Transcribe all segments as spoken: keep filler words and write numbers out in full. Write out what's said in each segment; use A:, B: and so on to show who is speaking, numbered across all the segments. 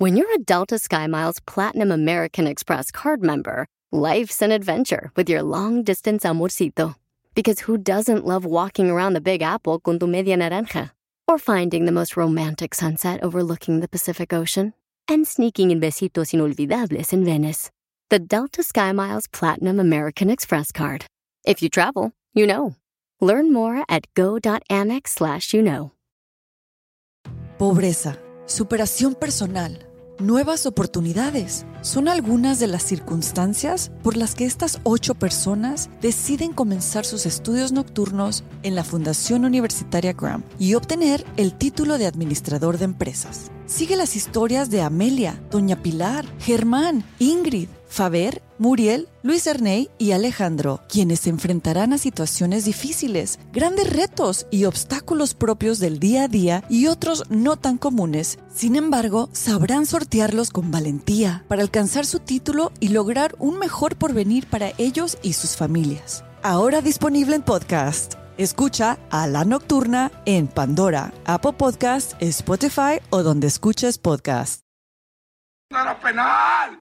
A: When you're a Delta SkyMiles Platinum American Express card member, life's an adventure with your long-distance amorcito. Because who doesn't love walking around the Big Apple con tu media naranja? Or finding the most romantic sunset overlooking the Pacific Ocean? And sneaking in besitos inolvidables in Venice. The Delta SkyMiles Platinum American Express card. If you travel, you know. Learn more at go.amex slash you know.
B: Pobreza, superación personal, nuevas oportunidades son algunas de las circunstancias por las que estas ocho personas deciden comenzar sus estudios nocturnos en la Fundación Universitaria Graham y obtener el título de administrador de empresas. Sigue las historias de Amelia, Doña Pilar, Germán, Ingrid, Faber, Muriel, Luis Erney y Alejandro, quienes se enfrentarán a situaciones difíciles, grandes retos y obstáculos propios del día a día y otros no tan comunes. Sin embargo, sabrán sortearlos con valentía para alcanzar su título y lograr un mejor porvenir para ellos y sus familias. Ahora disponible en podcast. Escucha a La Nocturna en Pandora, Apple Podcast, Spotify o donde escuches podcast.
C: ¡Nada penal!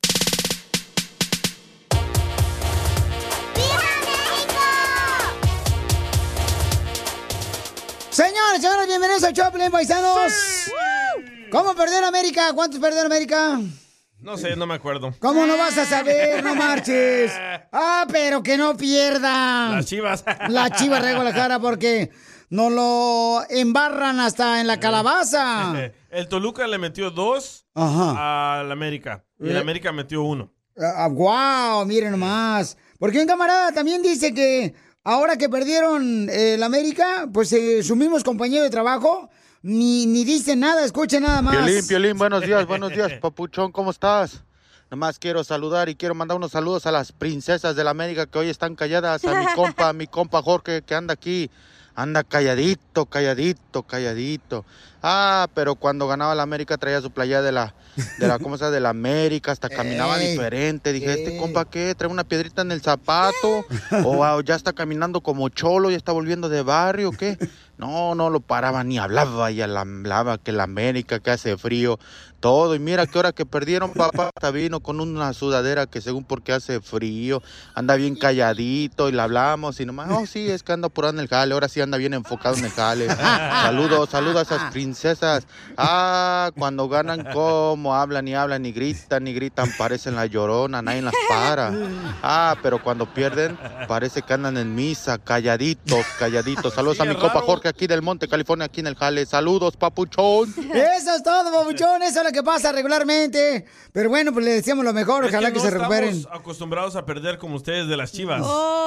D: Señores, señores, bienvenidos al Choplin, paisanos. Sí. ¿Cómo perdió en América? ¿Cuántos perdió en América?
E: No sé, no me acuerdo.
D: ¿Cómo no vas a saber? No marches. Ah, pero que no pierdan.
E: Las Chivas.
D: Las Chivas de Guadalajara porque nos lo embarran hasta en la calabaza.
E: El Toluca le metió dos
D: Ajá.
E: al América. Y el América metió uno.
D: Ah, wow, miren nomás. Porque un camarada también dice que ahora que perdieron eh, el América, pues eh, sus mismos compañeros de trabajo ni, ni dicen nada, escuchen nada más.
F: Piolín, Piolín, buenos días, buenos días, papuchón, ¿cómo estás? Nomás quiero saludar y quiero mandar unos saludos a las princesas de la América que hoy están calladas, a mi compa, a mi compa Jorge que anda aquí, anda calladito, calladito, calladito. Ah, pero cuando ganaba la América traía su playa de la, de la, ¿cómo se llama? De la América, hasta caminaba ey, diferente. Dije, ey. ¿Este compa qué? ¿Trae una piedrita en el zapato? ¿O wow, ya está caminando como cholo, ya está volviendo de barrio, qué? No, no lo paraba ni hablaba, y hablaba que la América, que hace frío, todo. Y mira que hora que perdieron, papá, hasta vino con una sudadera que según porque hace frío, anda bien calladito y le hablamos y nomás, oh sí, es que anda por ahí en el jale, ahora sí anda bien enfocado en el jale. Saludos, saludos a esas princesas. Ah, cuando ganan, cómo hablan y hablan y gritan y gritan, parecen la Llorona, nadie las para. Ah, pero cuando pierden, parece que andan en misa, calladitos, calladitos. Saludos sí, a mi raro. Copa Jorge aquí del Monte, California, aquí en el jale. Saludos, papuchón.
D: Eso es todo, papuchón, eso es lo que pasa regularmente. Pero bueno, pues le decíamos lo mejor, ojalá
E: es que,
D: que
E: no
D: se recuperen.
E: Estamos acostumbrados a perder como ustedes de las Chivas.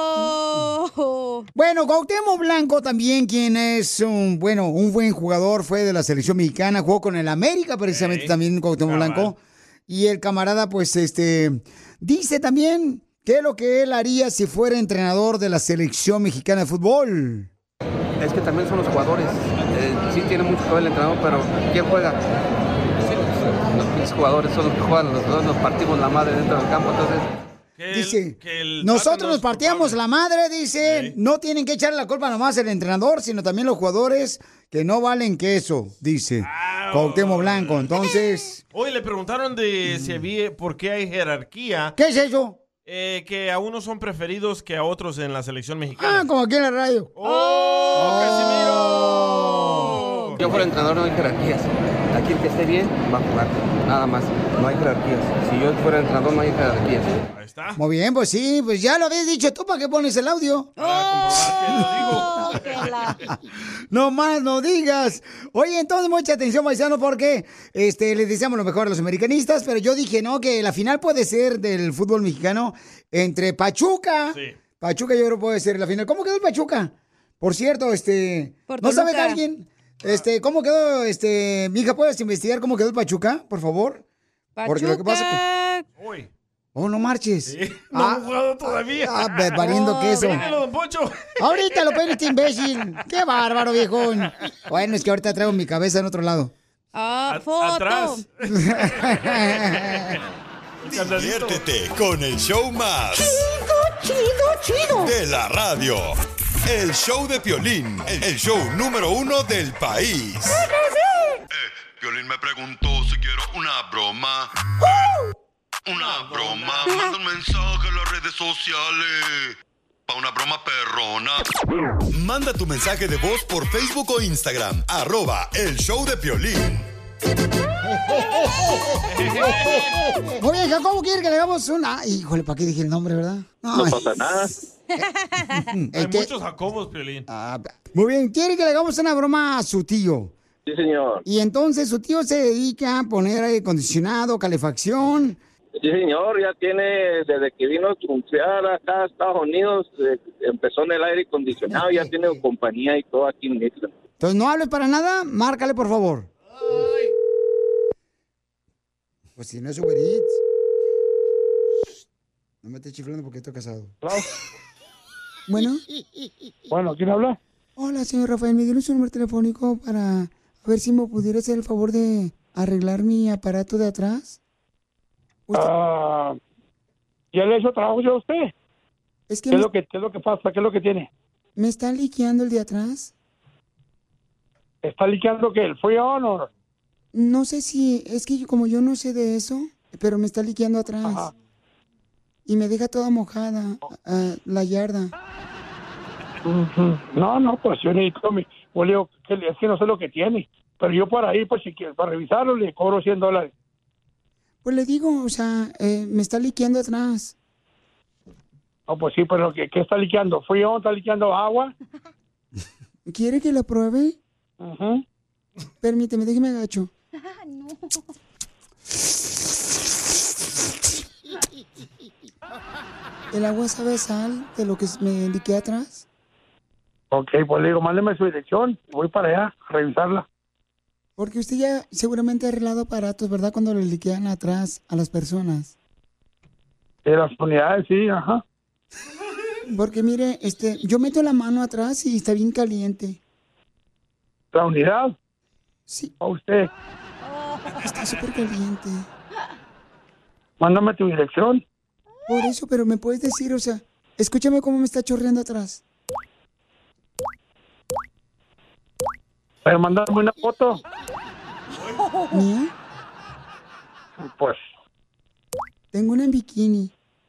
D: Oh. Bueno, Cuauhtémoc Blanco también, quien es un, bueno, un buen jugador, fue de la selección mexicana, jugó con el América precisamente hey, también Cuauhtémoc cabal. Blanco. Y el camarada, pues, este, dice también qué es lo que él haría si fuera entrenador de la selección mexicana de fútbol.
G: Es que también son los jugadores. Eh, sí tiene mucho que ver el entrenador, pero ¿quién juega? Sí, los pinches jugadores son los que juegan, los dos nos partimos la madre dentro del campo, entonces...
D: Que el, dice, que el nosotros nos partíamos la madre, dice, sí. No tienen que echarle la culpa nomás al entrenador, sino también los jugadores que no valen queso, dice ah, Cuauhtémoc Blanco, entonces...
E: Hoy le preguntaron de si había, por qué hay jerarquía.
D: ¿Qué es eso?
E: Eh, que a unos son preferidos que a otros en la selección mexicana.
D: Ah, como aquí en la radio.
E: ¡Oh, oh Casimiro!
G: Yo fuera entrenador no hay jerarquías. Aquí el que esté bien va a jugar, nada más. No hay jerarquías. Si yo fuera entrenador no hay jerarquías.
E: Ahí está.
D: Muy bien, pues sí, pues ya lo habías dicho tú, ¿para qué pones el audio?
E: Para comprobar que lo digo.
D: No más no digas. Oye, entonces mucha atención, paisano, porque este, les deseamos lo mejor a los americanistas, pero yo dije, no, que la final puede ser del fútbol mexicano entre Pachuca.
E: Sí.
D: Pachuca yo creo puede ser la final. ¿Cómo quedó el Pachuca? Por cierto, este, ¿no sabe alguien? Este, ¿cómo quedó, este, mija, puedes investigar cómo quedó el Pachuca, por favor?
H: Pachuca.
D: Porque lo que pasa es que...
E: Uy.
D: Oh, no marches.
E: Sí, no ah, he jugado todavía.
D: Ah, valiendo oh, queso.
E: Vénelo, don Poncho.
D: Ahorita lo pone este imbécil. Qué bárbaro, viejón. Bueno, es que ahorita traigo mi cabeza en otro lado.
H: Ah, foto.
E: Atrás.
I: Diviértete con el show más
D: chido, chido, chido
I: de la radio. El show de Piolín, el show número uno del país.
C: Eh,
I: Piolín me preguntó si quiero una broma. Una broma. Manda un mensaje en las redes sociales. Pa' una broma perrona. Manda tu mensaje de voz por Facebook o Instagram. Arroba El Show de Piolín.
D: Muy bien, Jacobo quiere que le hagamos una... Híjole, ¿para qué dije el nombre, verdad?
H: No pasa nada.
E: Hay muchos Jacobos, Piolín.
D: Ah, muy bien, quiere que le hagamos una broma a su tío.
H: Sí, señor.
D: Y entonces su tío se dedica a poner aire acondicionado, calefacción.
H: Sí, señor, ya tiene, desde que vino a triunfar acá a Estados Unidos, eh, empezó en el aire acondicionado, ya tiene compañía y todo aquí en México.
D: Entonces, no hables para nada, márcale, por favor. Ay. Pues si no es Uber Eats. No me estés chiflando porque estoy casado.
J: ¿Hello?
D: Bueno.
J: Bueno, ¿quién habla?
D: Hola, señor Rafael, me dieron su número telefónico para ver si me pudiera hacer el favor de arreglar mi aparato de atrás.
J: Ah, uh, ¿ya le he hecho trabajo yo a usted?
D: Es que
J: ¿Qué,
D: me...
J: es lo que, ¿Qué es lo que pasa? ¿Qué es lo que tiene?
D: ¿Me está liqueando el de atrás?
J: ¿Está liqueando qué? ¿El Freon o...?
D: No sé si... Es que como yo no sé de eso, pero me está liqueando atrás. Ajá. Y me deja toda mojada uh, la yarda.
J: Uh-huh. No, no, pues yo necesito mi... Pues, digo, que es que no sé lo que tiene. Pero yo por ahí, pues si quieres, para revisarlo, le cobro cien dólares.
D: Pues le digo, o sea, eh, me está liqueando atrás.
J: No, pues sí, pero ¿qué, qué está liqueando? ¿Frío? ¿Está liqueando agua?
D: ¿Quiere que lo pruebe?
J: Ajá. Uh-huh.
D: Permíteme, déjeme agacho.
K: No.
D: ¿El agua sabe a sal de lo que me liquea atrás?
J: Ok, pues le digo, mándeme su dirección. Voy para allá a revisarla.
D: Porque usted ya seguramente ha arreglado aparatos, ¿verdad? Cuando le liquean atrás a las personas.
J: De las unidades, sí, ajá.
D: Porque mire, este, yo meto la mano atrás y está bien caliente.
J: ¿La unidad?
D: Sí.
J: ¿A usted?
D: Está súper caliente.
J: Mándame tu dirección.
D: Por eso, pero me puedes decir, o sea, escúchame cómo me está chorreando atrás.
J: Pero mándame una foto.
D: ¿Mía?
J: Pues.
D: Tengo una en bikini.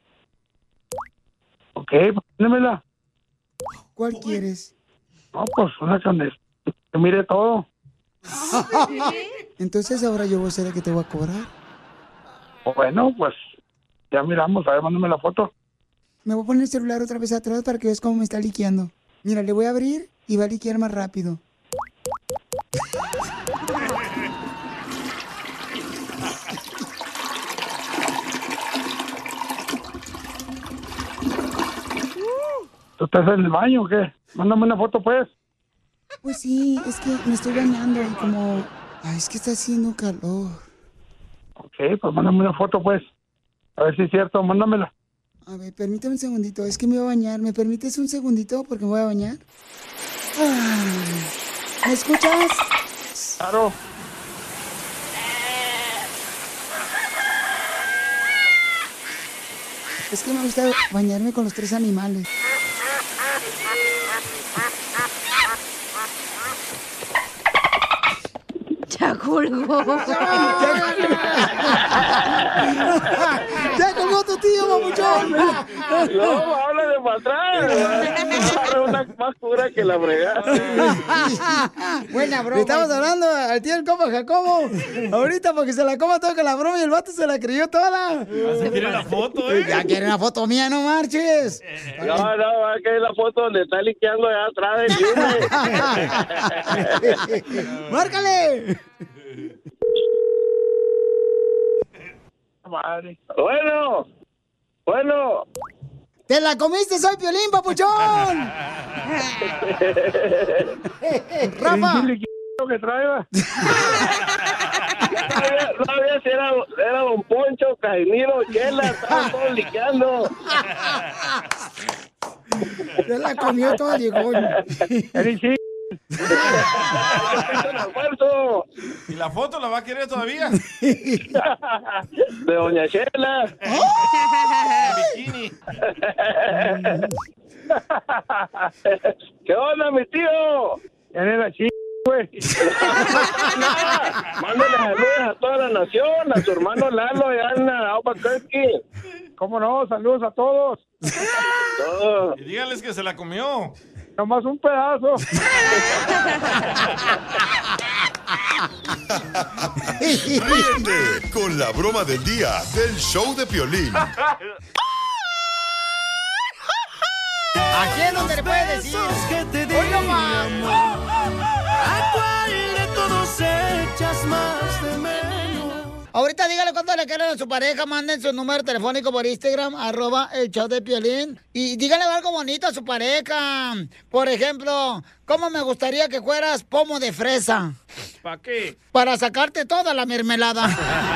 J: Ok, mándamela.
D: ¿Cuál quieres?
J: No, pues una donde que mire todo.
D: Entonces ahora yo voy a ser el que te voy a cobrar.
J: Bueno, pues ya miramos, a ver, mándame la foto.
D: Me voy a poner el celular otra vez atrás para que veas cómo me está liqueando. Mira, le voy a abrir y va a liquear más rápido.
J: ¿Tú estás en el baño o qué? Mándame una foto, pues.
D: Pues sí, es que me estoy bañando y como... Ay, es que está haciendo calor.
J: Ok, pues mándame una foto, pues. A ver si es cierto, mándamela.
D: A ver, permíteme un segundito, es que me voy a bañar. ¿Me permites un segundito porque me voy a bañar? Ay, ¿me escuchas?
J: Claro.
D: Es que me gusta bañarme con los tres animales.
K: Ya colgó.
D: ¡Ya colgó tu tío, papuchón!
H: No, habla de para atrás. Una más pura que la fregada.
D: Buena broma. Le estamos hablando al tío el compa Jacobo. Ahorita porque se la coma toda con la broma y el vato se la creyó toda.
E: ¿Se quiere la foto, eh?
D: Ya quiere una foto mía, no marches.
H: No, no, va a querer la foto donde está liqueando allá atrás del Junior.
D: ¡Márcale!
J: Madre.
H: Bueno, bueno.
D: ¡Te la comiste, soy Piolín, papuchón! ¡Rafa!
J: ¿Qué que traiga?
H: No sabía si era, era Don Poncho, Caimiro, Chela, estaban todos liqueando.
D: Se la comió todo el viejón.
E: ¿Y la foto la va a querer todavía?
H: De Doña Chela.
E: Bikini.
H: ¿Qué onda, mi tío?
J: ¿Quién es la chica? güey.
H: Mándale saludos a toda la nación, a su hermano Lalo y Ana Albuquerque.
J: ¿Cómo no? Saludos a todos.
H: Todo.
E: Y díganles que se la comió.
J: Nomás un pedazo.
I: Ríete con la broma del día del show de Piolín.
D: Aquí es donde le puedes decir. ¡Hoy no más!
L: ¿A cuál de todos echas más de menos?
D: Ahorita dígale cuánto le quieren a su pareja, manden su número telefónico por Instagram, arroba el show de Piolín. Y dígale algo bonito a su pareja. Por ejemplo, ¿cómo me gustaría que fueras pomo de fresa?
E: ¿Para qué?
D: Para sacarte toda la mermelada.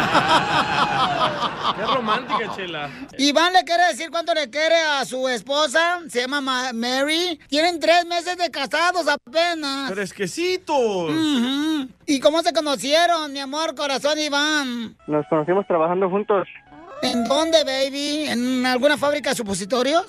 E: Qué romántica, Chela.
D: Iván le quiere decir cuánto le quiere a su esposa, se llama Ma- Mary. Tienen tres meses de casados apenas.
E: Fresquecitos.
D: Ujú. ¿Y cómo se conocieron, mi amor, corazón, Iván?
M: Nos conocimos trabajando juntos.
D: ¿En dónde, baby? ¿En alguna fábrica de supositorios?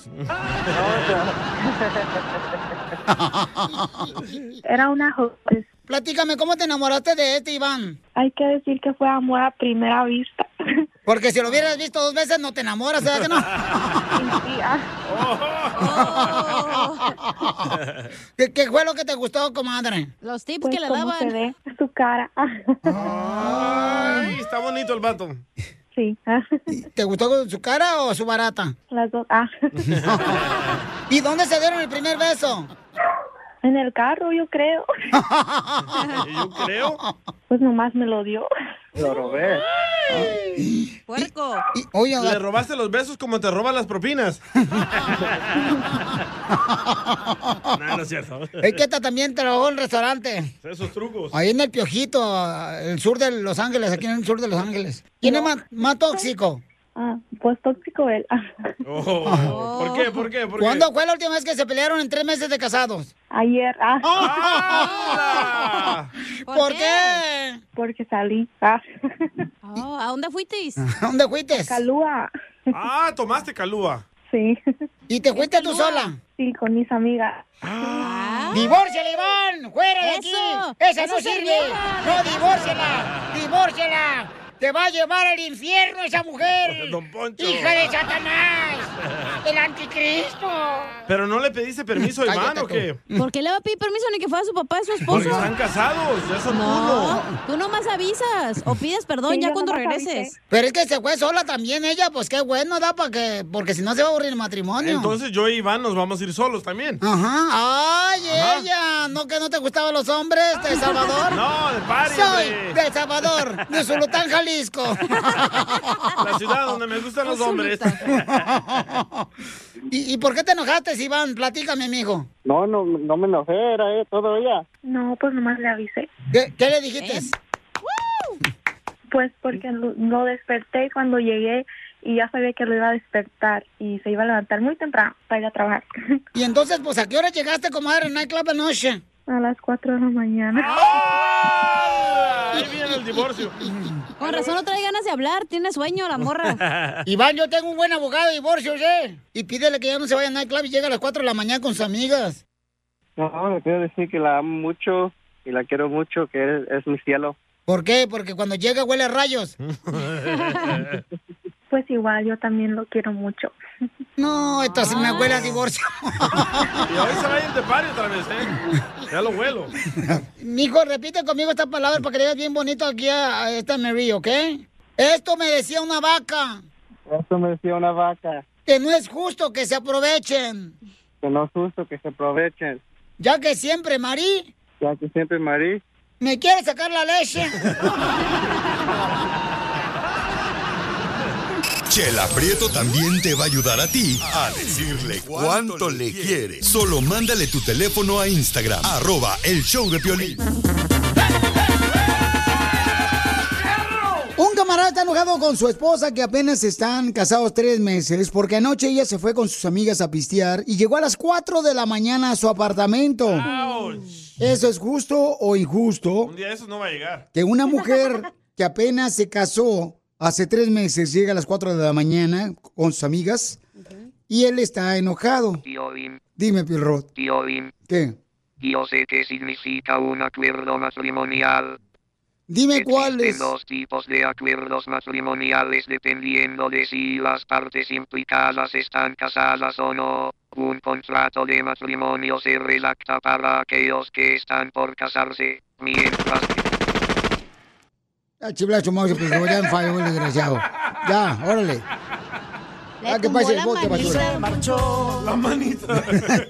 N: Era una joven.
D: Platícame, ¿cómo te enamoraste de este, Iván?
N: Hay que decir que fue amor a primera vista.
D: Porque si lo hubieras visto dos veces no te enamoras, ¿verdad que no? ¿Qué, qué fue lo que te gustó, comadre?
K: Los tips
N: Pues
K: que le
N: cómo
K: daban.
N: se ve su cara.
E: Ay, está bonito el vato.
N: Sí.
D: ¿Te gustó su cara o su barata?
N: Las dos. Ah.
D: ¿Y dónde se dieron el primer beso?
N: En el carro, yo creo.
E: Yo creo.
N: Pues nomás me lo dio.
M: Lo robé.
K: Puerco.
D: Y, oye,
E: Le robaste los besos como te roban las propinas. No, no es cierto.
D: es que esta también trabajó en restaurante.
E: Esos trucos.
D: Ahí en el Piojito, el sur de Los Ángeles, aquí en el sur de Los Ángeles. ¿Quién es más, más tóxico?
N: Ah, pues tóxico él.
E: Oh, ¿por qué? ¿Por qué? ¿Por qué?
D: ¿Cuándo fue la última vez que se pelearon en tres meses de casados?
N: Ayer. Ah.
E: ¡Ah!
D: ¿Por, ¿Por qué? qué?
N: Porque salí. Ah.
K: Oh, ¿a dónde fuisteis?
D: ¿A dónde fuiste?
N: Calúa.
E: Ah, tomaste calúa.
N: Sí.
D: ¿Y te fuiste tú sola?
N: Sí, con mis amigas.
K: Ah.
D: ¡Divórciala, Iván! ¡Fuera de
K: Eso,
D: aquí! ¡Esa
K: eso
D: no
K: es
D: sirve!
K: vieja.
D: ¡No, divórciala! ¡Divórciala! ¡Te va a llevar al infierno esa mujer!
E: Don Poncho.
D: ¡Hija de Satanás! ¡El anticristo!
E: ¿Pero no le pediste permiso a Iván
D: Cállate
E: o qué?
K: ¿Por qué le va a pedir permiso ni que fuera su papá y su
E: Porque
K: esposo?
E: están casados, ya son
K: No,
E: uno.
K: tú nomás avisas o pides perdón
N: Sí,
K: ya
N: yo
K: cuando
N: nomás
K: regreses.
N: avisé.
D: Pero es que se fue sola también ella, pues qué bueno, da, para que, porque si no se va a aburrir el matrimonio.
E: Entonces yo y Iván nos vamos a ir solos también.
D: Ajá. ¡Ay,
E: Ajá.
D: ella! ¿No que no te gustaban los hombres de El Salvador?
E: No, de party,
D: Soy
E: hombre.
D: de El Salvador, de Zulután, Jalisco.
E: La ciudad donde me gustan los hombres.
D: ¿Y, ¿Y por qué te enojaste, Iván? Platícame, mijo.
M: No, no, no me enojé, era eh, todo ella.
N: No, pues nomás le avisé.
D: ¿Qué, qué le dijiste?
K: ¿Eh?
N: Pues porque lo, lo desperté cuando llegué y ya sabía que lo iba a despertar y se iba a levantar muy temprano para ir a trabajar.
D: Y entonces, pues, ¿a qué hora llegaste, comadre, en nightclub anoche?
N: A las cuatro de la mañana.
E: ¡Ah! Ahí viene el divorcio.
K: Con razón no trae ganas de hablar, tiene sueño la morra.
D: Iván, yo tengo un buen abogado de divorcios, ¿eh? Y pídele que ya no se vaya a nightclub y llegue a las cuatro de la mañana con sus amigas.
M: No, le quiero decir que la amo mucho y la quiero mucho, que es, es mi cielo.
D: ¿Por qué? Porque cuando llega huele a rayos.
N: Pues igual, yo también lo quiero mucho.
D: No, esto sí me huele a divorcio.
E: Y hoy se va a ir de party otra vez, ¿eh? Ya lo huelo.
D: Mijo, repite conmigo estas palabras para que le digas bien bonito aquí a, a esta Mary, ¿ok? Esto me decía una vaca,
M: Eso me decía una vaca,
D: que no es justo que se aprovechen,
M: que no es justo que se aprovechen,
D: ya que siempre Mari
M: ya que siempre Marí.
D: me quiere sacar la leche.
I: Chela Prieto también te va a ayudar a ti a decirle cuánto le quiere. Solo mándale tu teléfono a Instagram, arroba el show de Piolín.
D: Un camarada está enojado con su esposa que apenas están casados tres meses porque anoche ella se fue con sus amigas a pistear y llegó a las cuatro de la mañana a su apartamento.
E: Ouch.
D: ¿Eso es justo o injusto?
E: Un día de esos no va a llegar.
D: Que una mujer que apenas se casó hace tres meses llega a las cuatro de la mañana con sus amigas y él está enojado.
O: Tío Bim,
D: Dime, Pilrot.
O: tío Bim,
D: ¿Qué?
O: Yo sé qué significa un acuerdo matrimonial.
D: Dime cuáles.
O: Existen dos tipos de acuerdos matrimoniales dependiendo de si las partes implicadas están casadas o no. Un contrato de matrimonio se redacta para aquellos que están por casarse, mientras que...
D: Ah, chiblacho, mouse, pues ya en fallo, el desgraciado. Ya, órale.
K: Le
D: Ah, que
K: tumbó
D: pase el
K: la
D: bote,
K: manita.
D: basura.
K: Se marchó
E: la manita.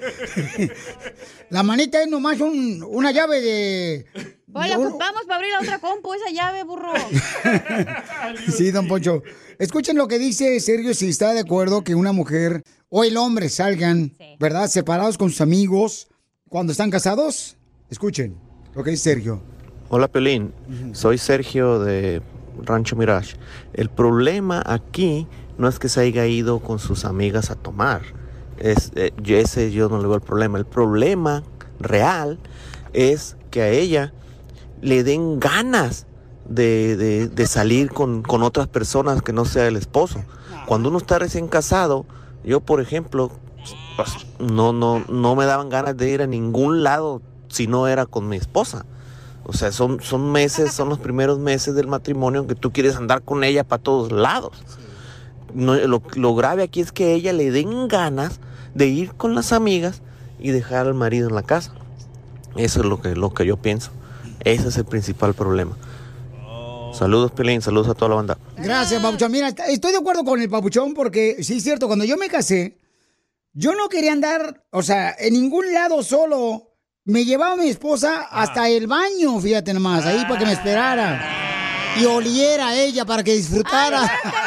D: La manita es nomás un, una llave de...
K: Pues la
D: un-
K: ocupamos para abrir la otra compu, esa llave, burro.
D: Sí, don Poncho. Escuchen lo que dice Sergio, si está de acuerdo que una mujer o el hombre salgan, ¿verdad? Separados con sus amigos cuando están casados. Escuchen lo que dice Sergio.
P: Hola, Pelín. Soy Sergio de Rancho Mirage. El problema aquí no es que se haya ido con sus amigas a tomar. Es, eh, yo- ese yo no le veo el problema. El problema real es que a ella le den ganas de, de- de salir con, con otras personas que no sea el esposo. Cuando uno está recién casado, yo, por ejemplo, pues, no, no, no me daban ganas de ir a ningún lado si no era con mi esposa. O sea, son, son meses, son los primeros meses del matrimonio en que tú quieres andar con ella para todos lados. No, lo, lo grave aquí es que a ella le den ganas de ir con las amigas y dejar al marido en la casa. Eso es lo que, lo que yo pienso. Ese es el principal problema. Saludos, Pelín, saludos a toda la banda.
D: Gracias, Papuchón. Mira, estoy de acuerdo con el Papuchón porque, sí, es cierto, cuando yo me casé, yo no quería andar, o sea, en ningún lado solo. Me llevaba a mi esposa hasta el baño, fíjate nomás, ahí para que me esperara. Y oliera a ella para que disfrutara.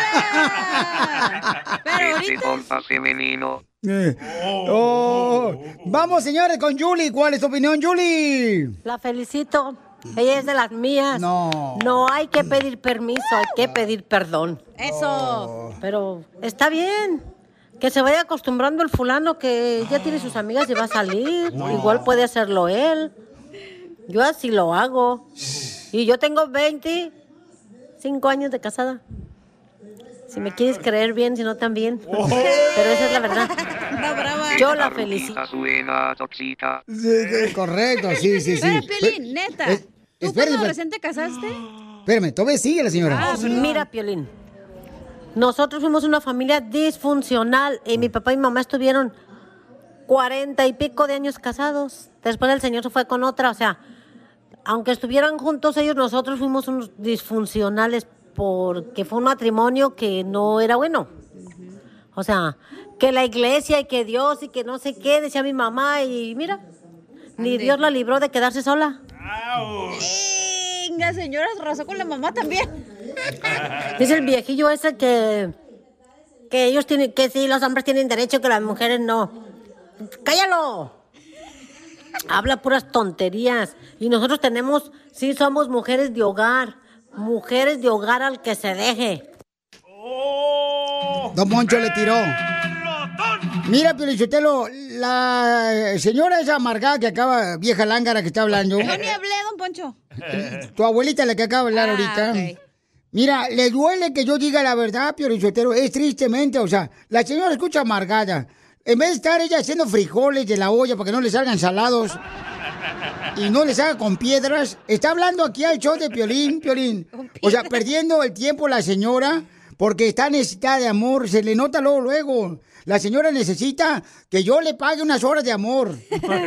O: Este compa femenino.
D: Eh. Oh. Vamos, señores, con Julie. ¿Cuál es tu opinión, Julie?
Q: La felicito. Ella es de las mías.
D: No.
Q: No hay que pedir permiso, hay que pedir perdón.
K: Eso.
Q: Pero está bien. Que se vaya acostumbrando el fulano que ya tiene sus amigas y va a salir. Igual puede hacerlo él. Yo así lo hago. Y yo tengo veinticinco años de casada. Si me quieres creer bien, si no también. Pero esa es la verdad. Yo la felicito.
O: Suena tóxica.
D: Sí, sí, correcto, sí, sí, sí.
K: Pero, Piolín, neta,
D: Eh,
K: ¿tú
D: espérate,
K: cuando
D: espérate.
K: recién te casaste?
D: Espérame, todavía sigue la señora.
Q: Ah, mira, Piolín. Nosotros fuimos una familia disfuncional y mi papá y mi mamá estuvieron cuarenta y pico de años casados. Después el señor se fue con otra, o sea, aunque estuvieran juntos ellos, nosotros fuimos unos disfuncionales porque fue un matrimonio que no era bueno. O sea, que la iglesia y que Dios y que no sé qué, decía mi mamá, y mira, ni Dios la libró de quedarse sola.
K: Venga, señora, se arrasó con la mamá también.
Q: Dice el viejillo ese que que ellos tienen, que sí, los hombres tienen derecho, que las mujeres no. ¡Cállalo! Habla puras tonterías. Y nosotros tenemos, sí, somos mujeres de hogar. Mujeres de hogar al que se deje.
D: Don Moncho le tiró. Mira, Piolichotelo, la señora esa amargada que acaba, vieja lángara que está hablando.
K: Yo ni hablé, don Poncho.
D: Tu abuelita, la que acaba de hablar ahorita.
K: ok.
D: Mira, le duele que yo diga la verdad, Piolichotelo. Es tristemente, o sea, la señora escucha amargada. En vez de estar ella haciendo frijoles de la olla para que no le salgan salados y no les haga con piedras, está hablando aquí al show de Piolín, Piolín. O sea, perdiendo el tiempo la señora porque está necesitada de amor. Se le nota luego, luego. La señora necesita que yo le pague unas horas de amor.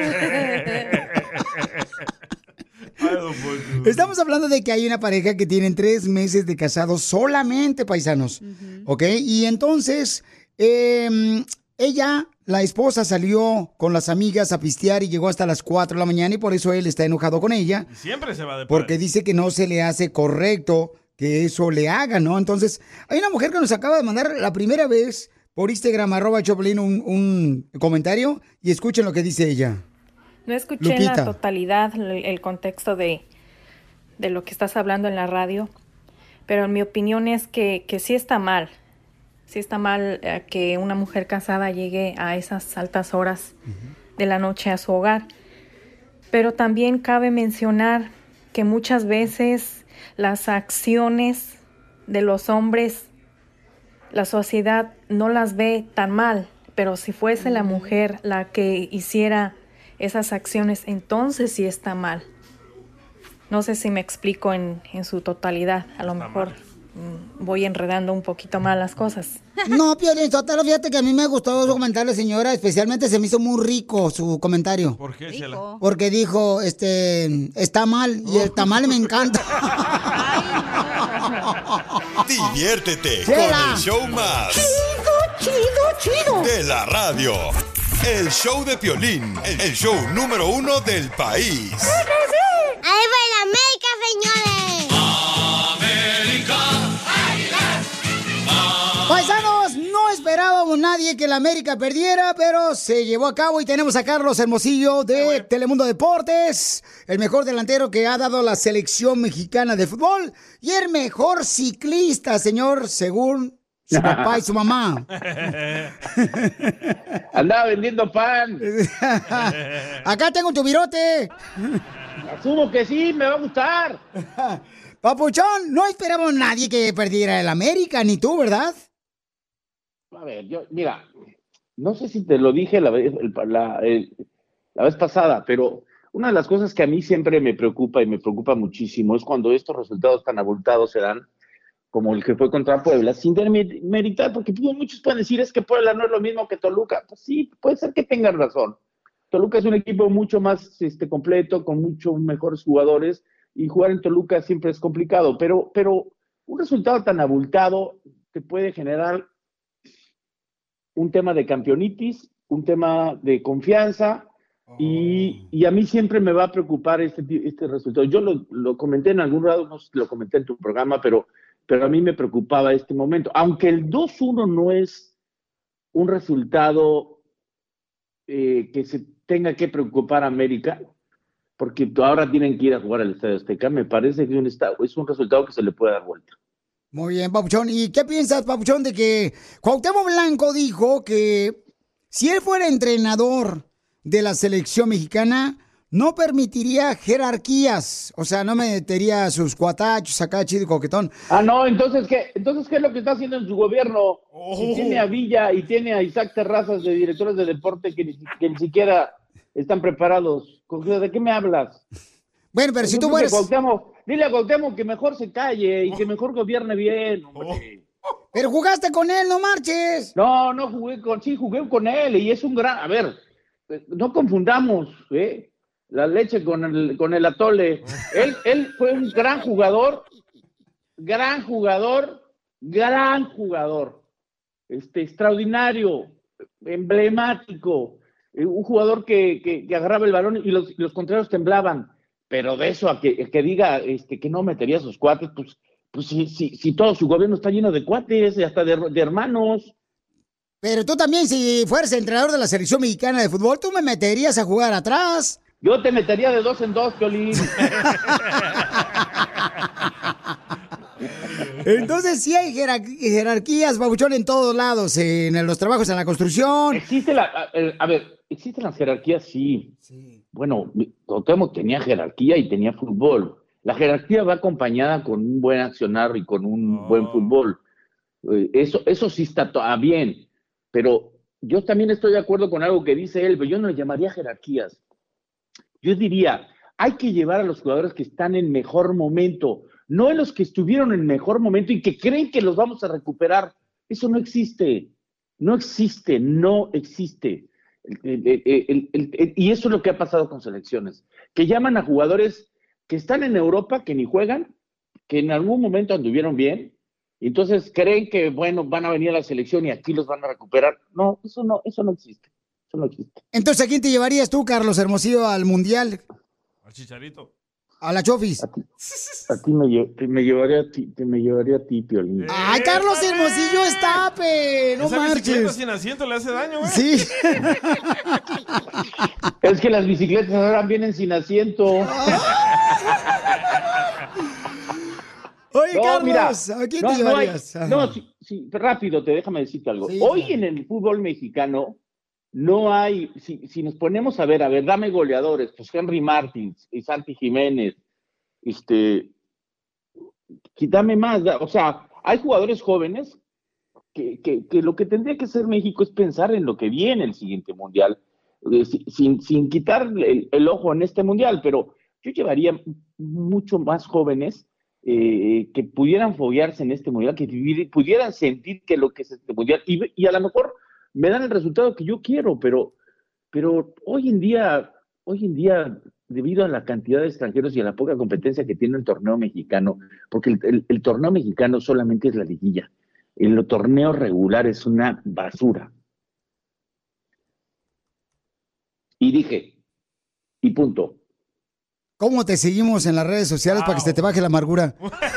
D: Estamos hablando de que hay una pareja que tienen tres meses de casados solamente, paisanos. ¿Ok? Y entonces, eh, ella, la esposa, salió con las amigas a pistear y llegó hasta las cuatro de la mañana y por eso él está enojado con ella.
E: Y siempre se va de
D: Porque dice que no se le hace correcto que eso le haga, ¿no? Entonces, hay una mujer que nos acaba de mandar la primera vez por Instagram, arroba Choplin, un, un comentario y escuchen lo que dice ella.
R: No escuché en
D: Lupita.
R: la totalidad el, el contexto de, de lo que estás hablando en la radio, pero en mi opinión es que, que sí está mal. Sí está mal eh, que una mujer casada llegue a esas altas horas de la noche a su hogar. Pero también cabe mencionar que muchas veces las acciones de los hombres, la sociedad no las ve tan mal, pero si fuese la mujer la que hiciera esas acciones, entonces sí está mal. No sé si me explico en, en su totalidad. A lo mejor mm, voy enredando un poquito mal las cosas.
D: No, Piolín Sotelo, fíjate que a mí me gustó su comentario, señora. Especialmente se me hizo muy rico su comentario.
E: ¿Por qué, Chela?
D: Porque dijo, este, está mal, y el tamal me encanta.
I: Diviértete
D: Chela.
I: con el show más
D: Chido, chido, chido.
I: de la radio. El show de Piolín, el show número uno del país.
L: ¡Ahí va el América, señores!
D: Paisanos, no esperábamos nadie que la América perdiera, pero se llevó a cabo y tenemos a Carlos Hermosillo de Telemundo Deportes, el mejor delantero que ha dado la selección mexicana de fútbol y el mejor ciclista, señor, según su papá y su mamá.
S: Andaba vendiendo pan.
D: Acá tengo tu virote.
S: Asumo que sí, me va a gustar.
D: Papuchón, no esperábamos nadie que perdiera el América, ni tú, ¿verdad?
S: A ver, yo, mira, no sé si te lo dije la vez, la, el, la vez pasada, pero una de las cosas que a mí siempre me preocupa y me preocupa muchísimo es cuando estos resultados tan abultados se dan, como el que fue contra Puebla, sin demeritar, porque muchos pueden decir es que Puebla no es lo mismo que Toluca. Pues sí, puede ser que tengan razón. Toluca es un equipo mucho más este, completo, con mucho mejores jugadores, y jugar en Toluca siempre es complicado, pero, pero un resultado tan abultado te puede generar un tema de campeonitis, un tema de confianza, y, y a mí siempre me va a preocupar este, este resultado. Yo lo, lo comenté en algún lado, no sé si lo comenté en tu programa, pero, pero a mí me preocupaba este momento. Aunque el dos uno no es un resultado eh, que se tenga que preocupar a América, porque ahora tienen que ir a jugar al Estadio Azteca, me parece que es un, estado, es un resultado que se le puede dar vuelta.
D: Muy bien, Papuchón. ¿Y qué piensas, Papuchón, de que Cuauhtémoc Blanco dijo que si él fuera entrenador de la selección mexicana, no permitiría jerarquías? O sea, no metería sus cuatachos acá, chido y coquetón.
S: Ah, no, entonces, ¿qué? Entonces, ¿qué es lo que está haciendo en su gobierno? Oh. Si tiene a Villa y tiene a Isaac Terrazas de directores de deporte que ni, que ni siquiera están preparados. ¿De qué me hablas?
D: Bueno, pero si tú fueres...
S: Cuauhtémoc, dile a Cuauhtémoc que mejor se calle y que mejor gobierne bien, hombre.
D: Pero jugaste con él, no marches.
S: No, no jugué con... Sí, jugué con él y es un gran... A ver, no confundamos, ¿eh? La leche con el, con el atole. Él, él fue un gran jugador, gran jugador, gran jugador. Este, extraordinario, emblemático. Un jugador que, que, que agarraba el balón y los, los contrarios temblaban. Pero de eso a que, que diga este, que no metería a sus cuates, pues, pues si, si, si todo su gobierno está lleno de cuates y hasta de, de hermanos.
D: Pero tú también, si fueras entrenador de la selección mexicana de fútbol, tú me meterías a jugar atrás.
S: Yo te metería de dos en dos, Piolín.
D: Entonces sí hay jerar- jerarquías, Papuchón, en todos lados, en los trabajos, en la construcción.
S: Existe la, a, a ver, existen las jerarquías, sí. sí. Bueno, Cuauhtémoc tenía jerarquía y tenía fútbol. La jerarquía va acompañada con un buen accionar y con un oh. buen fútbol. Eso, eso sí está to- ah, bien, pero yo también estoy de acuerdo con algo que dice él, pero yo no le llamaría jerarquías. Yo diría, hay que llevar a los jugadores que están en mejor momento, no en los que estuvieron en mejor momento y que creen que los vamos a recuperar. Eso no existe, no existe, no existe. El, el, el, el, el, y eso es lo que ha pasado con selecciones, que llaman a jugadores que están en Europa, que ni juegan, que en algún momento anduvieron bien, y entonces creen que, bueno, van a venir a la selección y aquí los van a recuperar. No, eso no, eso no existe, eso no existe.
D: Entonces, ¿a quién te llevarías tú, Carlos Hermosillo, al Mundial?
E: Al Chicharito.
D: A la Chofis.
S: A ti, a ti me, te me llevaría a ti, te me llevaría a ti, Piolín.
D: Ay, Carlos Hermosillo, estape, no
E: Esa
D: marches.
E: bicicleta sin asiento le hace daño, güey.
D: Sí.
S: Es que las bicicletas ahora vienen sin asiento.
D: Oye,
S: no,
D: Carlos,
S: mira,
D: ¿a quién
S: no,
D: te llevarías?
S: No, hay, no sí, sí, rápido, te déjame decirte algo. Sí, Hoy sí. en el fútbol mexicano no hay, si, si nos ponemos a ver, a ver, dame goleadores, pues Henry Martins y Santi Jiménez, este, dame más, o sea, hay jugadores jóvenes que, que, que lo que tendría que hacer México es pensar en lo que viene el siguiente mundial. eh, sin, sin quitar el, el ojo en este mundial, pero yo llevaría mucho más jóvenes eh, que pudieran foguearse en este mundial, que vivir, pudieran sentir que lo que es este mundial, y, y a lo mejor me dan el resultado que yo quiero, pero, pero hoy en día, hoy en día, debido a la cantidad de extranjeros y a la poca competencia que tiene el torneo mexicano, porque el, el, el torneo mexicano solamente es la liguilla, el torneo regular es una basura. Y dije, y punto.
D: ¿Cómo te seguimos en las redes sociales wow. para que se te baje la amargura?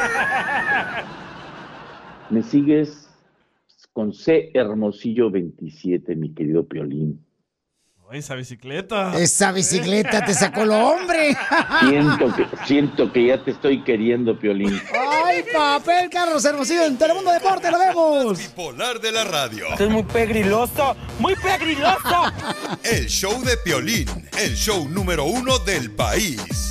S: Me sigues con C Hermosillo veintisiete, mi querido Piolín.
E: Oh, esa bicicleta.
D: Esa bicicleta te sacó lo hombre.
S: Siento que, siento que ya te estoy queriendo, Piolín.
D: ¡Ay, papel, Carlos Hermosillo! En Telemundo Deporte, ¡lo vemos!
I: Bipolar de la radio.
L: Esto es muy pegriloso, muy pegriloso.
I: El show de Piolín, el show número uno del país.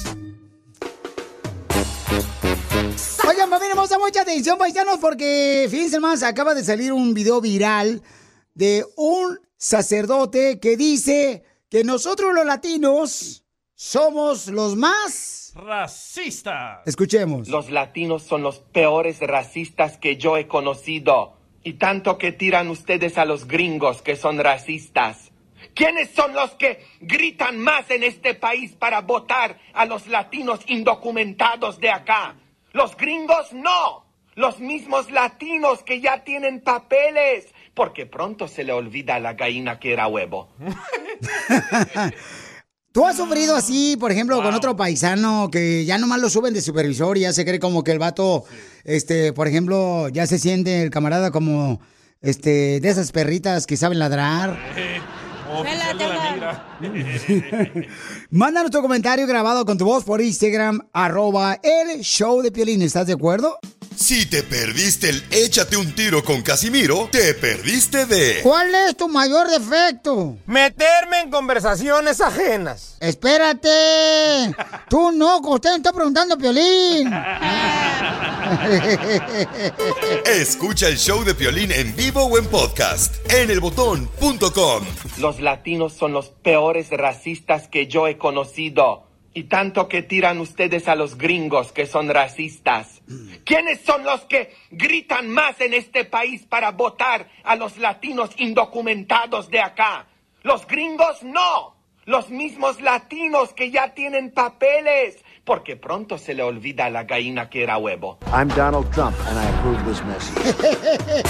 D: Oigan, familia, vamos a mucha atención, paisanos, porque fíjense más, acaba de salir un video viral de un sacerdote que dice que nosotros los latinos somos los más
E: racistas.
D: Escuchemos.
T: Los latinos son los peores racistas que yo he conocido. Y tanto que tiran ustedes a los gringos que son racistas. ¿Quiénes son los que gritan más en este país para votar a los latinos indocumentados de acá? Los gringos no. Los mismos latinos que ya tienen papeles. Porque pronto se le olvida a la gallina que era huevo.
D: ¿Tú has sufrido así, por ejemplo, wow. con otro paisano que ya nomás lo suben de supervisor y ya se cree como que el vato, sí. este, por ejemplo, ya se siente el camarada como este, de esas perritas que saben ladrar?
E: Eh, oficial de la migra.
D: Mándanos tu comentario grabado con tu voz por Instagram, arroba el show de Piolín. ¿Estás de acuerdo?
I: Si te perdiste el Échate un tiro con Casimiro, te perdiste de...
D: ¿Cuál es tu mayor defecto?
L: Meterme en conversaciones ajenas.
D: ¡Espérate! Tú no, que usted me está preguntando, Piolín.
I: Escucha el show de Piolín en vivo o en podcast en el botón punto com.
T: Los latinos son los peores racistas que yo he conocido. Y tanto que tiran ustedes a los gringos que son racistas. ¿Quiénes son los que gritan más en este país para votar a los latinos indocumentados de acá? Los gringos no. Los mismos latinos que ya tienen papeles. Porque pronto se le olvida a la gallina que era huevo.
U: I'm Donald Trump and I approve this message.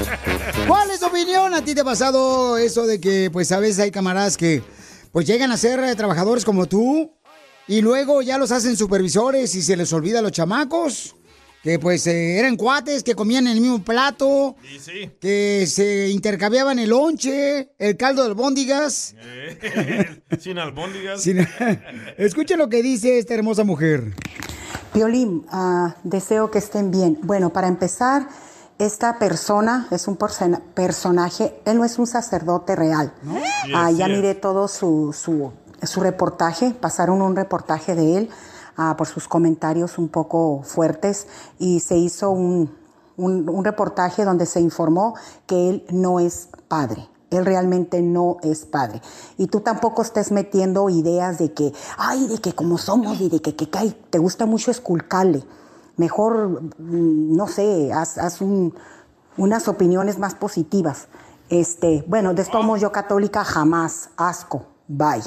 D: ¿Cuál es tu opinión? ¿A ti te ha pasado eso de que pues a veces hay camaradas que pues llegan a ser eh, trabajadores como tú? Y luego ya los hacen supervisores y se les olvida a los chamacos, que pues eh, eran cuates, que comían en el mismo plato,
E: sí, sí.
D: que se intercambiaban el lonche, el caldo de albóndigas.
E: Eh, sin albóndigas.
D: Sin... Escuchen lo que dice esta hermosa mujer.
V: Piolín, uh, deseo que estén bien. Bueno, para empezar, esta persona es un persona, personaje, él no es un sacerdote real. ¿No? Sí, uh, ya miré todo su... su su reportaje, pasaron un reportaje de él uh, por sus comentarios un poco fuertes y se hizo un, un, un reportaje donde se informó que él no es padre. Él realmente no es padre. Y tú tampoco estés metiendo ideas de que, ay, de que como somos y de que, que, que te gusta mucho esculcarle. Mejor, no sé, haz, haz un, unas opiniones más positivas. Este, bueno, de todos modos, yo católica jamás, asco, bye.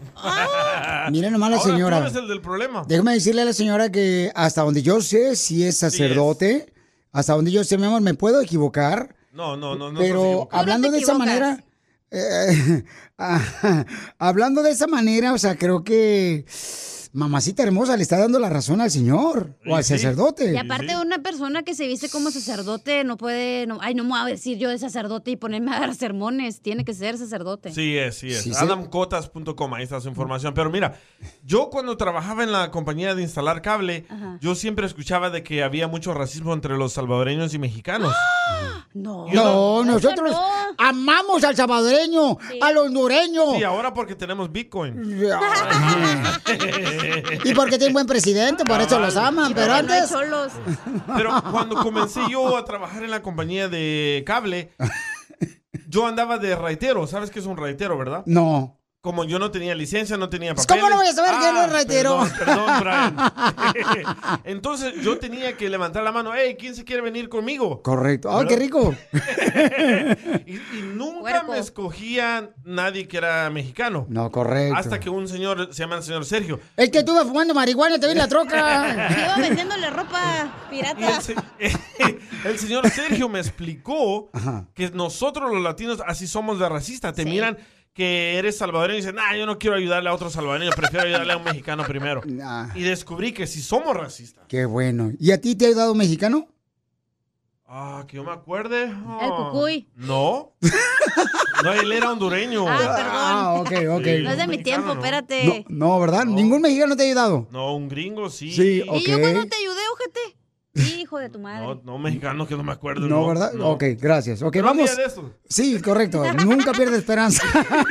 D: Ah. Mira nomás la
E: Ahora
D: señora.
E: Tú eres el del problema.
D: Déjame decirle a la señora que hasta donde yo sé, si es sacerdote, sí es. hasta donde yo sé, mi amor, me puedo equivocar.
E: No, no, no, no.
D: Pero hablando no de esa manera, eh, ah, hablando de esa manera, o sea, creo que mamacita hermosa le está dando la razón al señor sí, o al sacerdote.
K: Y aparte de una persona que se viste como sacerdote no puede, no, ay, no me voy a decir yo de sacerdote y ponerme a dar sermones, tiene que ser sacerdote.
E: Sí es, sí es.
D: Sí, sí.
E: adam cotas punto com, ahí está su información. Pero mira, yo cuando trabajaba en la compañía de instalar cable, Ajá. yo siempre escuchaba de que había mucho racismo entre los salvadoreños y mexicanos.
K: ¡Ah! No,
D: no, nosotros no. amamos al salvadoreño, sí. al hondureño.
E: Sí, ahora porque tenemos Bitcoin.
D: Y porque tiene un buen presidente, por eso los aman,
K: y
D: pero antes...
K: No hay cholos.
E: Pero cuando comencé yo a trabajar en la compañía de cable, yo andaba de raitero. ¿Sabes qué es un raitero, verdad?
D: No.
E: como yo no tenía licencia, no tenía papeles.
D: ¿Cómo no voy a saber que no es ratero?
E: Perdón, perdón, Brian. Entonces yo tenía que levantar la mano. Hey, ¿quién se quiere venir conmigo?
D: Correcto. ¡Ay, qué rico!
E: y, y nunca Cuerpo. me escogía nadie que era mexicano.
D: No, correcto.
E: Hasta que un señor, se llama el señor Sergio.
D: El que estuvo fumando marihuana, te vi en la troca.
K: Iba vendiéndole ropa pirata.
E: El, se, el señor Sergio me explicó Ajá. que nosotros los latinos así somos de racistas. Te sí. miran que eres salvadoreño y dicen, nah, yo no quiero ayudarle a otro salvadoreño, prefiero ayudarle a un mexicano primero. Nah. Y descubrí que sí somos racistas.
D: Qué bueno. ¿Y a ti te ha ayudado un mexicano?
E: Ah, que yo me acuerde. Oh.
K: El Cucuy.
E: No. No, él era hondureño.
K: Ah, perdón.
D: Ah, ok, ok.
K: Sí, no es de mi tiempo, no. espérate.
D: No, no ¿verdad? No. ¿Ningún mexicano te ha ayudado?
E: No, un gringo sí.
D: Sí, ok.
K: ¿Y yo cuándo te ayudé, ojete? Hijo de tu madre.
E: No, no, mexicano que no me acuerdo.
D: No,
E: no
D: ¿verdad?
E: No.
D: Ok, gracias. Ok,
E: ¿Pero
D: vamos.
E: un día de esto?
D: Sí, correcto. Nunca pierde esperanza.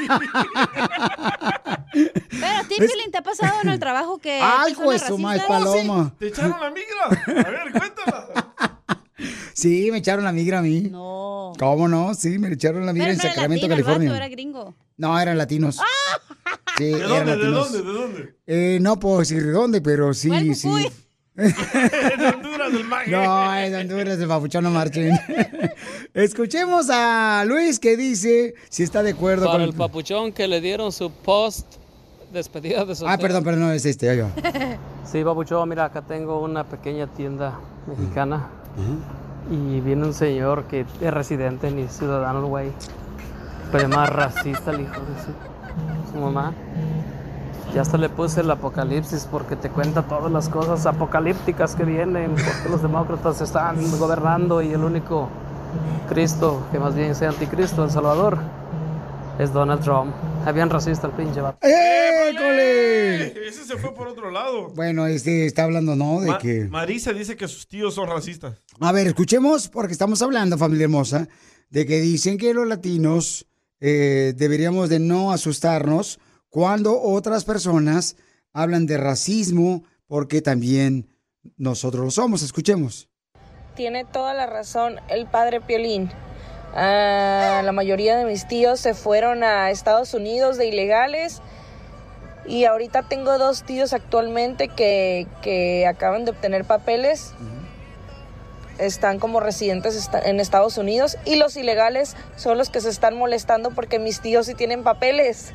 K: Pero a ti, Piolín, ¿te ha pasado en el trabajo que
D: Ay, pues, su más paloma.
E: Sí. ¿Te echaron la migra? A ver, cuéntala.
D: Sí, me echaron la migra a mí.
K: No.
D: ¿Cómo no? Sí, me echaron la migra
K: Pero
D: en
K: no era
D: Sacramento,
K: latino,
D: California.
K: El vato era gringo.
D: No, eran latinos.
K: ¡Ah!
D: Sí,
E: ¿De
D: eran
E: dónde?
D: latinos.
E: ¿De dónde? ¿De dónde?
D: Eh, no puedo decir de dónde, pero sí,
K: ¿Cuál
D: sí.
K: Cucuy?
E: De Honduras, del maje.
D: No, es de Honduras, el papuchón, no marchen. Escuchemos a Luis que dice si está de acuerdo
A: Para
D: con
A: el papuchón que le dieron su post despedida de soltero.
D: Ah, perdón, perdón, no es este, ahí va.
A: Sí, papuchón, mira, acá tengo una pequeña tienda mexicana. Uh-huh. Y viene un señor que es residente ni ciudadano, güey. Pero es más racista el hijo de su, su mamá. Ya hasta le puse el apocalipsis porque te cuenta todas las cosas apocalípticas que vienen, porque los demócratas están gobernando y el único Cristo, que más bien sea anticristo, El Salvador, es Donald Trump. Es bien racista el pinche vato.
D: ¡École!
E: Ese se fue por otro lado.
D: Bueno, este está hablando, ¿no? De
E: Ma-
D: que...
E: Marisa dice que sus tíos son racistas.
D: A ver, escuchemos, porque estamos hablando, familia hermosa, de que dicen que los latinos eh, deberíamos de no asustarnos cuando otras personas hablan de racismo, porque también nosotros lo somos. Escuchemos.
B: Tiene toda la razón el padre Piolín. Ah, la mayoría de mis tíos se fueron a Estados Unidos de ilegales y ahorita tengo dos tíos actualmente que, que acaban de obtener papeles. Están como residentes en Estados Unidos y los ilegales son los que se están molestando porque mis tíos sí tienen papeles.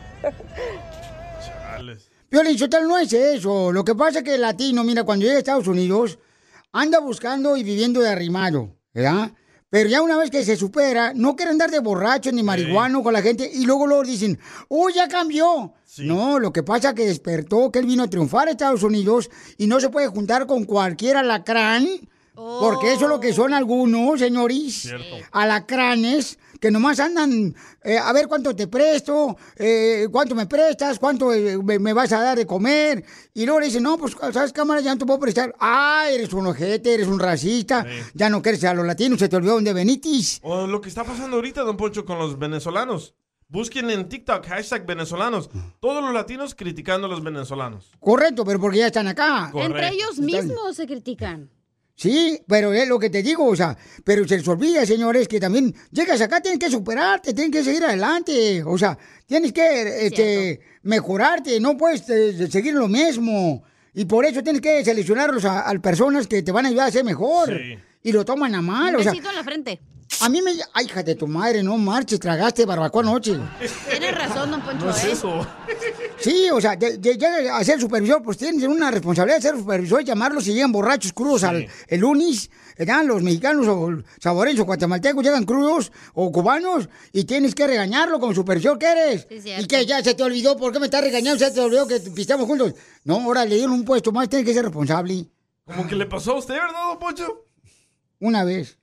D: Piolín, Sotelo, no es eso. Lo que pasa es que el latino, mira, cuando llega a Estados Unidos, anda buscando y viviendo de arrimado, ¿verdad? Pero ya una vez que se supera, no quiere andar de borracho ni marihuano sí. con la gente y luego luego dicen, ¡oh, ya cambió! Sí. No, lo que pasa es que despertó que él vino a triunfar a Estados Unidos y no se puede juntar con cualquier alacrán, oh. porque eso es lo que son algunos, señores, Cierto. alacranes, que nomás andan, eh, a ver cuánto te presto, eh, cuánto me prestas, cuánto eh, me, me vas a dar de comer. Y luego le dicen, no, pues, ¿sabes, cámara? Ya no te puedo prestar. Ah, eres un ojete, eres un racista, sí. ya no quieres a los latinos, se te olvidó dónde venitis.
E: O lo que está pasando ahorita, don Poncho, con los venezolanos. Busquen en TikTok, hashtag venezolanos. Todos los latinos criticando a los venezolanos.
D: Correcto, pero porque ya están acá.
K: Correcto. Entre ellos mismos se critican.
D: Sí, pero es lo que te digo, o sea, pero se les olvida, señores, que también llegas acá, tienes que superarte, tienes que seguir adelante, o sea, tienes que este, mejorarte, no puedes eh, seguir lo mismo, y por eso tienes que seleccionarlos a, a personas que te van a ayudar a ser mejor, sí. y lo toman a mal,
K: Un
D: o sea.
K: besito en la frente.
D: A mí me... Ay, hija de tu madre, no marches, tragaste barbacoa anoche.
K: Tienes razón, don Poncho.
E: No es
K: ¿eh?
E: eso.
D: Sí, o sea, llega a ser supervisor, pues tienes una responsabilidad de ser supervisor, llamarlos si llegan borrachos crudos sí. al el lunes, ¿verdad? Los mexicanos o saboreños o guatemaltecos llegan crudos o cubanos y tienes que regañarlo como supervisor que eres.
K: Sí,
D: y que ya se te olvidó, ¿por qué me estás regañando? Se te olvidó que pisteamos juntos. No, ahora le dieron un puesto más, tienes que ser responsable.
E: Como que le pasó a usted, ¿verdad, don Poncho?
D: Una vez.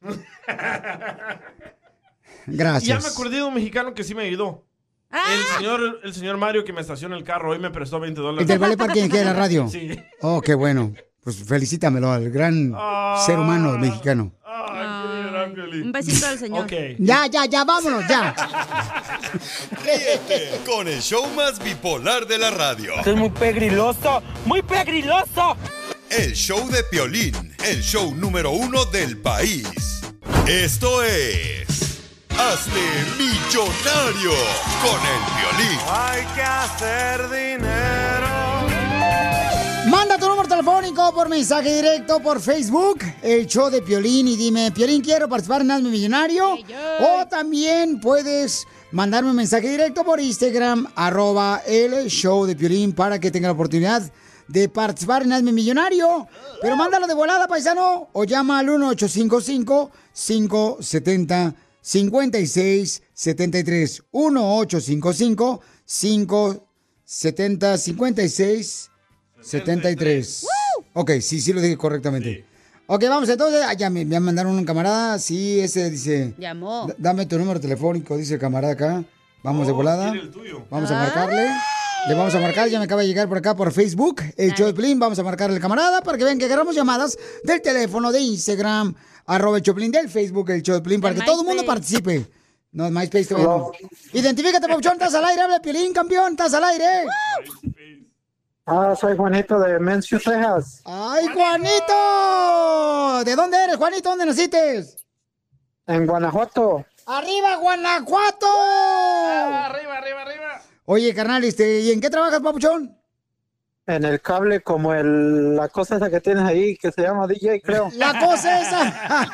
D: Gracias.
E: Y ya me acordé de un mexicano que sí me ayudó.
K: Ah.
E: El señor, el señor Mario que me estaciona el carro hoy me prestó veinte dólares.
D: ¿El del Vale Parking que de la radio?
E: Sí.
D: Oh, qué bueno. Pues felicítamelo al gran ah. ser humano mexicano.
E: Ah,
K: un besito al señor.
E: Okay.
D: Ya, ya, ya, vámonos, ya.
I: Ríete con el show más bipolar de la radio.
L: Esto es muy pegriloso, muy pegriloso.
I: El show de Piolín, el show número uno del país. Esto es Hazte millonario con el Piolín.
L: Hay que hacer dinero.
D: Manda tu número telefónico por mensaje directo por Facebook, el show de Piolín, y dime, Piolín, quiero participar en Hazme Millonario. O también puedes mandarme un mensaje directo por Instagram, arroba el show de Piolín, para que tenga la oportunidad de participar en Hazme Millonario. Pero mándalo de volada, paisano, o llama al uno ocho cinco cinco, cinco siete cero, cinco seis siete tres. uno ocho cinco cinco, cinco siete cero, cinco seis setenta y tres. Ok, sí, sí lo dije correctamente. Sí. Ok, vamos entonces. Ah, ya me, me mandaron un camarada. Sí, ese dice.
K: Llamó.
D: Dame tu número telefónico, dice el camarada acá. Vamos oh, de volada. El tuyo. Vamos ah. a marcarle. Le vamos a marcar. Ya me acaba de llegar por acá por Facebook, el Dale. show de Piolín. Vamos a marcarle al camarada para que vean que agarramos llamadas del teléfono, de Instagram, arroba el show de Piolín, del Facebook, el show de Piolín, para el que MySpace. Todo el mundo participe. No, MySpace todavía no. Identifícate, Papuchón. Estás al aire, habla Piolín, campeón. Estás al aire.
F: Ah, soy Juanito de Mansfield, Texas.
D: ¡Ay, Juanito! ¿De dónde eres, Juanito? ¿Dónde naciste?
F: En Guanajuato.
D: ¡Arriba, Guanajuato!
E: Ah, arriba, arriba, arriba.
D: Oye, carnal, este, ¿y en qué trabajas, papuchón?
F: En el cable, como el, la cosa esa que tienes ahí, que se llama D J, creo.
D: ¡La cosa esa!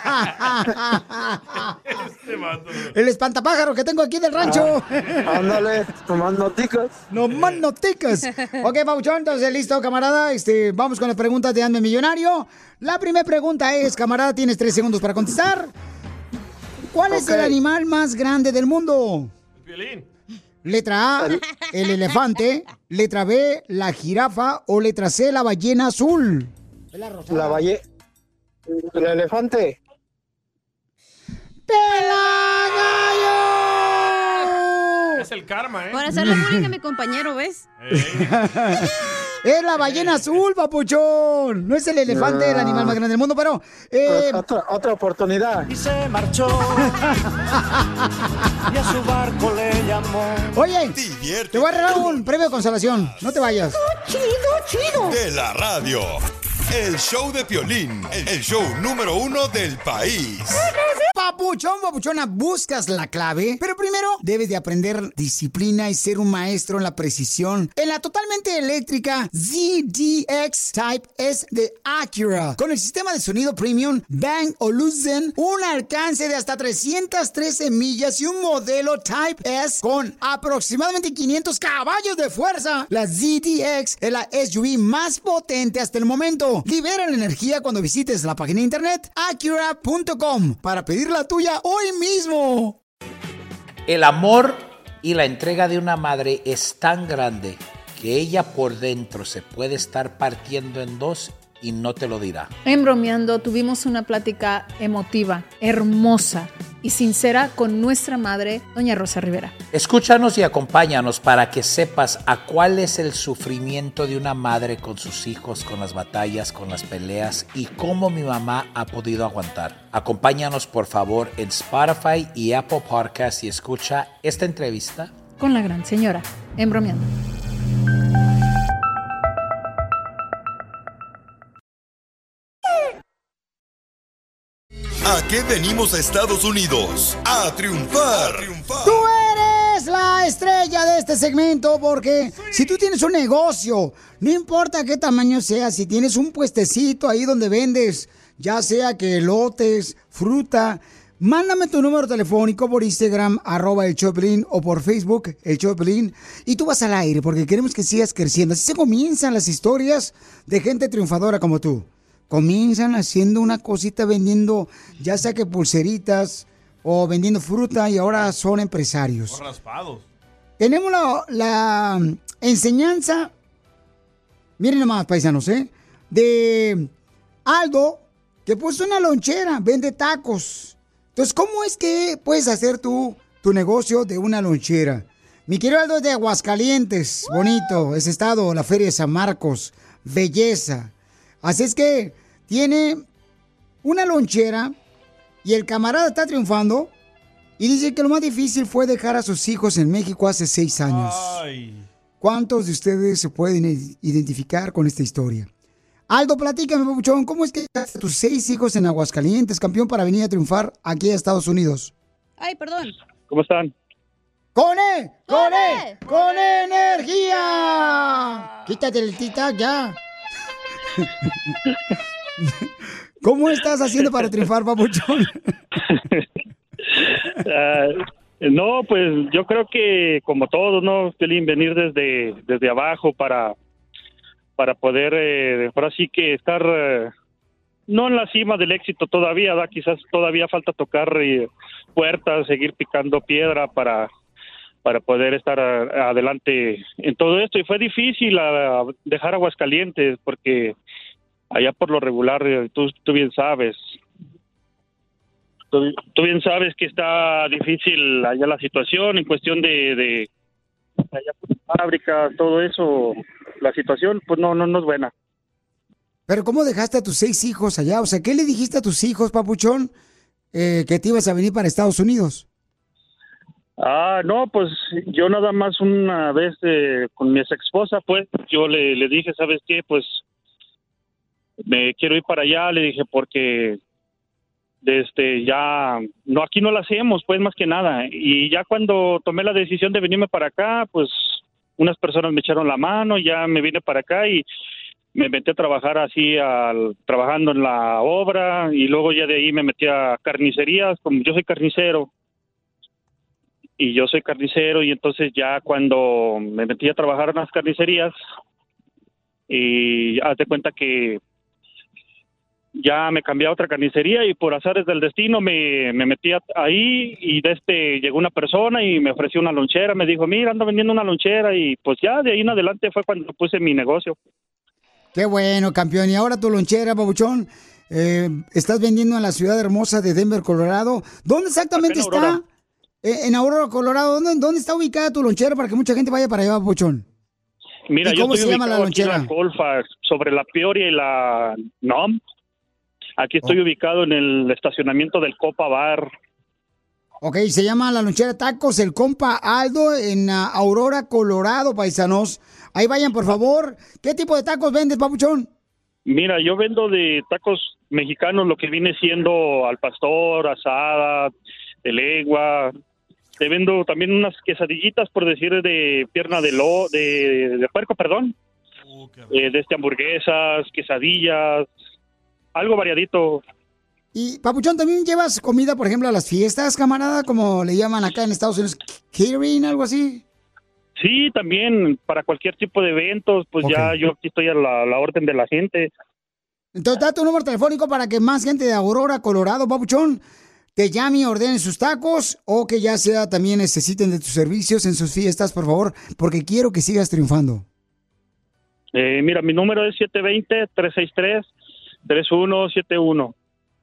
E: Este vato.
D: El espantapájaro que tengo aquí del rancho.
F: Ah, ándale, nomás noticas.
D: Nomás noticas. Ok, papuchón, entonces, listo, camarada. Este, vamos con las preguntas de Hazme Millonario. La primera pregunta es, camarada, tienes tres segundos para contestar. ¿Cuál okay. es el animal más grande del mundo?
E: El Piolín.
D: Letra A, el elefante. Letra B, la jirafa. O letra C, la ballena azul.
F: La ballena. El elefante.
D: ¡Pela,
E: Es el karma, ¿eh?
K: Por hacerle bullying a mi compañero, ¿ves?
D: Es la ballena azul, papuchón. No es el elefante, no. el animal más grande del mundo, pero... Eh...
F: Otra, otra oportunidad.
L: Y se marchó. Y a su barco le llamó.
D: Oye, Diviértete. Te voy a regalar un premio de consolación. No te vayas.
L: Chido, chido.
I: De la radio. El show de Piolín. El show número uno del país.
D: Papuchón, papuchona, buscas la clave, pero primero debes de aprender disciplina y ser un maestro en la precisión. En la totalmente eléctrica Z D X Type S de Acura, con el sistema de sonido premium Bang Olufsen, un alcance de hasta trescientas trece millas y un modelo Type S con aproximadamente quinientos caballos de fuerza. La Z D X es la S U V más potente hasta el momento. Libera la energía cuando visites la página de internet acura punto com para pedir la tuya hoy mismo.
G: El amor y la entrega de una madre es tan grande que ella por dentro se puede estar partiendo en dos y no te lo dirá.
W: En Bromeando tuvimos una plática emotiva, hermosa y sincera con nuestra madre, doña Rosa Rivera.
G: Escúchanos y acompáñanos para que sepas a cuál es el sufrimiento de una madre con sus hijos, con las batallas, con las peleas y cómo mi mamá ha podido aguantar. Acompáñanos por favor en Spotify y Apple Podcasts y escucha esta entrevista
W: con la gran señora en Bromeando.
I: ¿A qué venimos a Estados Unidos? ¡A triunfar! ¡A triunfar!
D: ¡Tú eres la estrella de este segmento! Porque sí. Si tú tienes un negocio, no importa qué tamaño sea, si tienes un puestecito ahí donde vendes, ya sea que elotes, fruta, mándame tu número telefónico por Instagram, arroba el show de Piolín, o por Facebook, el show de Piolín, y tú vas al aire porque queremos que sigas creciendo. Así se comienzan las historias de gente triunfadora como tú. Comienzan haciendo una cosita vendiendo, ya sea que pulseritas o vendiendo fruta, y ahora son empresarios.
E: O raspados.
D: Tenemos la, la enseñanza, miren nomás, paisanos, ¿eh? De Aldo, que puso una lonchera, vende tacos. Entonces, ¿cómo es que puedes hacer tú tu negocio de una lonchera? Mi querido Aldo es de Aguascalientes, bonito, ese estado, la Feria de San Marcos, belleza. Así es que tiene una lonchera y el camarada está triunfando y dice que lo más difícil fue dejar a sus hijos en México hace seis años. Ay. ¿Cuántos de ustedes se pueden identificar con esta historia? Aldo, platícame, papuchón, ¿cómo es que dejaste a tus seis hijos en Aguascalientes, campeón, para venir a triunfar aquí a Estados Unidos?
K: Ay, perdón.
C: ¿Cómo están?
D: ¡Con E! ¡Con E! ¡Con energía! Quítate el tic-tac ya. ¿Cómo estás haciendo para triunfar, papuchón?
C: Uh, no, pues yo creo que como todos, ¿no? Piolín, venir desde, desde abajo para, para poder, eh, ahora sí que estar, eh, no en la cima del éxito todavía, ¿da? Quizás todavía falta tocar eh, puertas, seguir picando piedra para, para poder estar a, adelante en todo esto. Y fue difícil a, dejar Aguascalientes porque allá por lo regular, eh, tú, tú bien sabes, Tú, tú bien sabes que está difícil allá la situación en cuestión de, de allá por fábricas, todo eso, la situación pues no, no, no es buena.
D: Pero ¿cómo dejaste a tus seis hijos allá? O sea, ¿qué le dijiste a tus hijos, papuchón, eh, que te ibas a venir para Estados Unidos?
C: Ah, no, pues yo nada más una vez eh, con mi ex esposa, pues yo le, le dije, ¿sabes qué? Pues me quiero ir para allá, le dije, porque desde ya, no, aquí no lo hacemos, pues más que nada. Y ya cuando tomé la decisión de venirme para acá, pues unas personas me echaron la mano, ya me vine para acá y me metí a trabajar así, al, trabajando en la obra, y luego ya de ahí me metí a carnicerías, como yo soy carnicero. Y yo soy carnicero, y entonces ya cuando me metí a trabajar en las carnicerías, y haz de cuenta que ya me cambié a otra carnicería y por azares del destino me, me metí ahí y de este llegó una persona y me ofreció una lonchera, me dijo, mira, ando vendiendo una lonchera y pues ya de ahí en adelante fue cuando puse mi negocio.
D: Qué bueno, campeón. Y ahora tu lonchera, papuchón, eh, estás vendiendo en la ciudad hermosa de Denver, Colorado. ¿Dónde exactamente
C: en
D: está?
C: Aurora.
D: Eh, en Aurora, Colorado. ¿Dónde, ¿Dónde está ubicada tu lonchera para que mucha gente vaya para allá, papuchón?
C: Mira,
D: ¿Y
C: yo
D: cómo
C: estoy
D: se llama la
C: ubicado aquí en
D: lonchera?
C: la Colfax, sobre la Peoria y la N O M. Aquí estoy
D: Oh.
C: ubicado en el estacionamiento del Copa Bar.
D: Ok, se llama la lonchera Tacos El Compa Aldo en uh, Aurora, Colorado, paisanos. Ahí vayan, por favor. ¿Qué tipo de tacos vendes, papuchón?
C: Mira, yo vendo de tacos mexicanos lo que viene siendo al pastor, asada, de lengua. Te vendo también unas quesadillitas, por decir, de pierna de lo, de, de puerco, perdón. Eh, de este hamburguesas, quesadillas, algo variadito.
D: Y, papuchón, ¿también llevas comida, por ejemplo, a las fiestas, camarada? Como le llaman acá en Estados Unidos, catering, algo así.
C: Sí, también para cualquier tipo de eventos, pues
D: Ok.
C: ya yo aquí estoy a la, la orden de la gente.
D: Entonces, da tu número telefónico para que más gente de Aurora, Colorado, papuchón, te llame y ordenen sus tacos, o que ya sea también necesiten de tus servicios en sus fiestas, por favor, porque quiero que sigas triunfando.
C: Eh, mira, mi número es siete dos cero, tres seis tres, tres uno siete uno.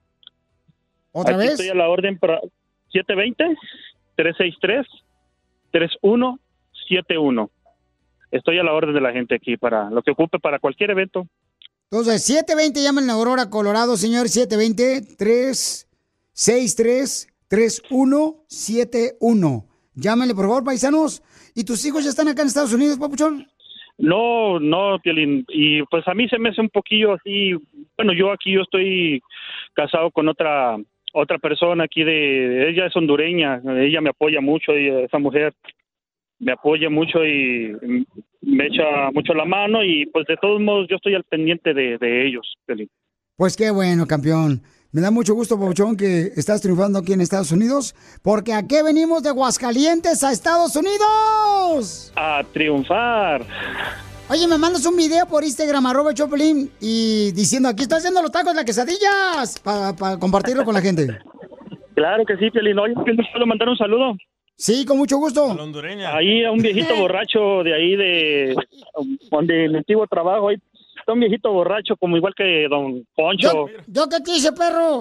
D: ¿Otra
C: Aquí
D: vez?
C: estoy a la orden para siete dos cero, tres seis tres, tres uno siete uno. Estoy a la orden de la gente aquí para lo que ocupe para cualquier evento.
D: Entonces, siete dos cero, llamen a Aurora, Colorado, señor, siete dos cero, tres seis tres, tres uno siete uno. Llámenle, por favor, paisanos. ¿Y tus hijos ya están acá en Estados Unidos, papuchón?
C: No, no, Piolín. Y pues a mí se me hace un poquillo así. Bueno, yo aquí yo estoy casado con otra otra persona aquí de, ella es hondureña, ella me apoya mucho, ella, esa mujer me apoya mucho y me echa mucho la mano y pues de todos modos yo estoy al pendiente de, de ellos, Piolín.
D: Pues qué bueno, campeón. Me da mucho gusto, papuchón, que estás triunfando aquí en Estados Unidos, porque aquí venimos de Aguascalientes a Estados Unidos.
C: A triunfar.
D: Oye, me mandas un video por Instagram, arroba Choplin, y diciendo, aquí estoy haciendo los tacos, las quesadillas, para pa compartirlo con la gente.
C: Claro que sí, Piolín. Oye, ¿puedo mandar un saludo?
D: Sí, con mucho gusto.
C: Ahí a un viejito borracho de ahí de donde mi antiguo trabajo, ahí está un viejito borracho como igual que don Poncho.
D: ¿Yo, yo qué te hice, perro?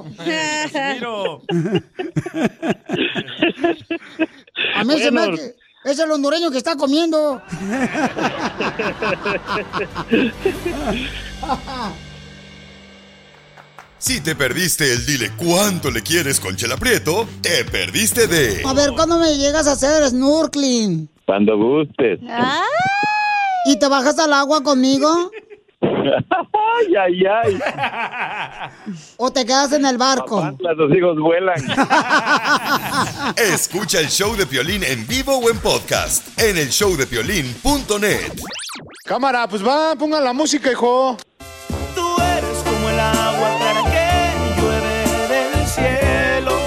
D: A mí se me
C: Bueno.
D: hace que es el hondureño que está comiendo.
I: Si te perdiste el dile cuánto le quieres con Chela Prieto, te perdiste de...
D: A ver, ¿cuándo me llegas a hacer snorkeling?
S: Cuando gustes.
D: ¿Y te bajas al agua conmigo?
M: Ay, ay, ay.
D: O te quedas en el barco.
M: Papantla, tus hijos vuelan.
I: Escucha el show de Piolín en vivo o en podcast en el show de piolín punto net.
H: Cámara, pues va, pongan la música, hijo.
L: Tú eres como el agua clara que llueve del cielo.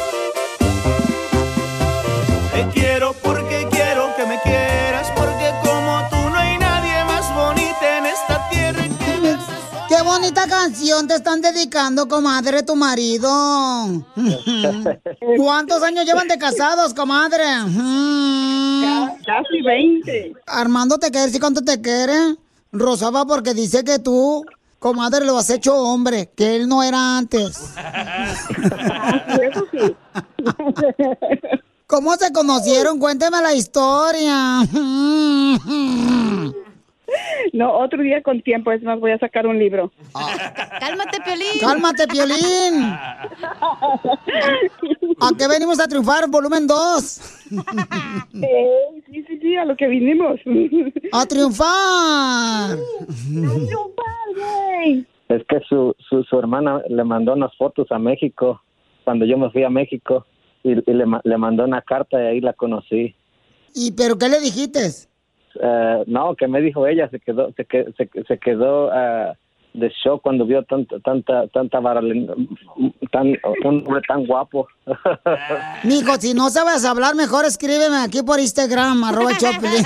L: Te quiero porque quiero que me quieras, porque como tú no hay nadie más bonita en esta tierra.
D: Qué bonita canción te están dedicando, comadre, tu marido. ¿Cuántos años llevan de casados, comadre?
J: Casi veinte.
D: Armando te quiere, ¿sí cuánto te quiere? Rosaba porque dice que tú, comadre, lo has hecho hombre, que él no era antes.
J: Eso sí.
D: ¿Cómo se conocieron? Cuénteme la historia.
J: No, otro día con tiempo, es más, voy a sacar un libro.
K: Cálmate, Piolín.
D: Cálmate, Piolín. ¿A qué venimos a triunfar? Volumen dos.
J: Eh, sí, sí, sí, a lo que vinimos.
D: ¡A triunfar!
J: ¡A triunfar, güey!
M: Es que su, su, su hermana le mandó unas fotos a México cuando yo me fui a México y, y le, le mandó una carta y ahí la conocí.
D: ¿Y pero qué le dijiste?
M: Uh, no, que me dijo ella, se quedó, se, que, se, se quedó uh, de shock cuando vio tanta, tanta, tanta varalin, tan, un hombre tan guapo.
D: Mijo, si no sabes hablar, mejor escríbeme aquí por Instagram, arroba Choplin.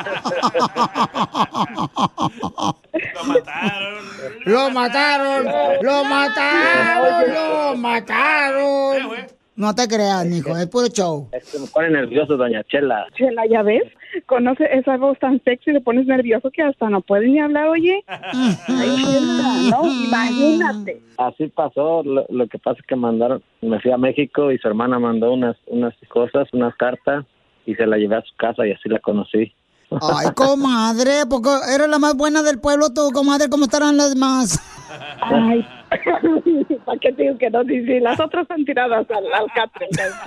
D: Lo mataron, lo mataron, lo mataron. No te creas, mijo, es puro show.
M: Es que me pone nervioso, doña Chela.
J: Chela, ¿ya ves? Conoce esa voz tan sexy, le pones nervioso que hasta no puedes ni hablar, oye. Ay, Chela, ¿no? Imagínate.
M: Así pasó, lo, lo que pasa es que mandaron, me fui a México y su hermana mandó unas, unas cosas, unas cartas y se la llevé a su casa y así la conocí.
D: Ay, comadre, porque eres la más buena del pueblo tú, comadre, ¿cómo estarán las demás?
J: Ay, ¿para qué te digo que no? Sí, sí, las otras están tiradas al, al catre.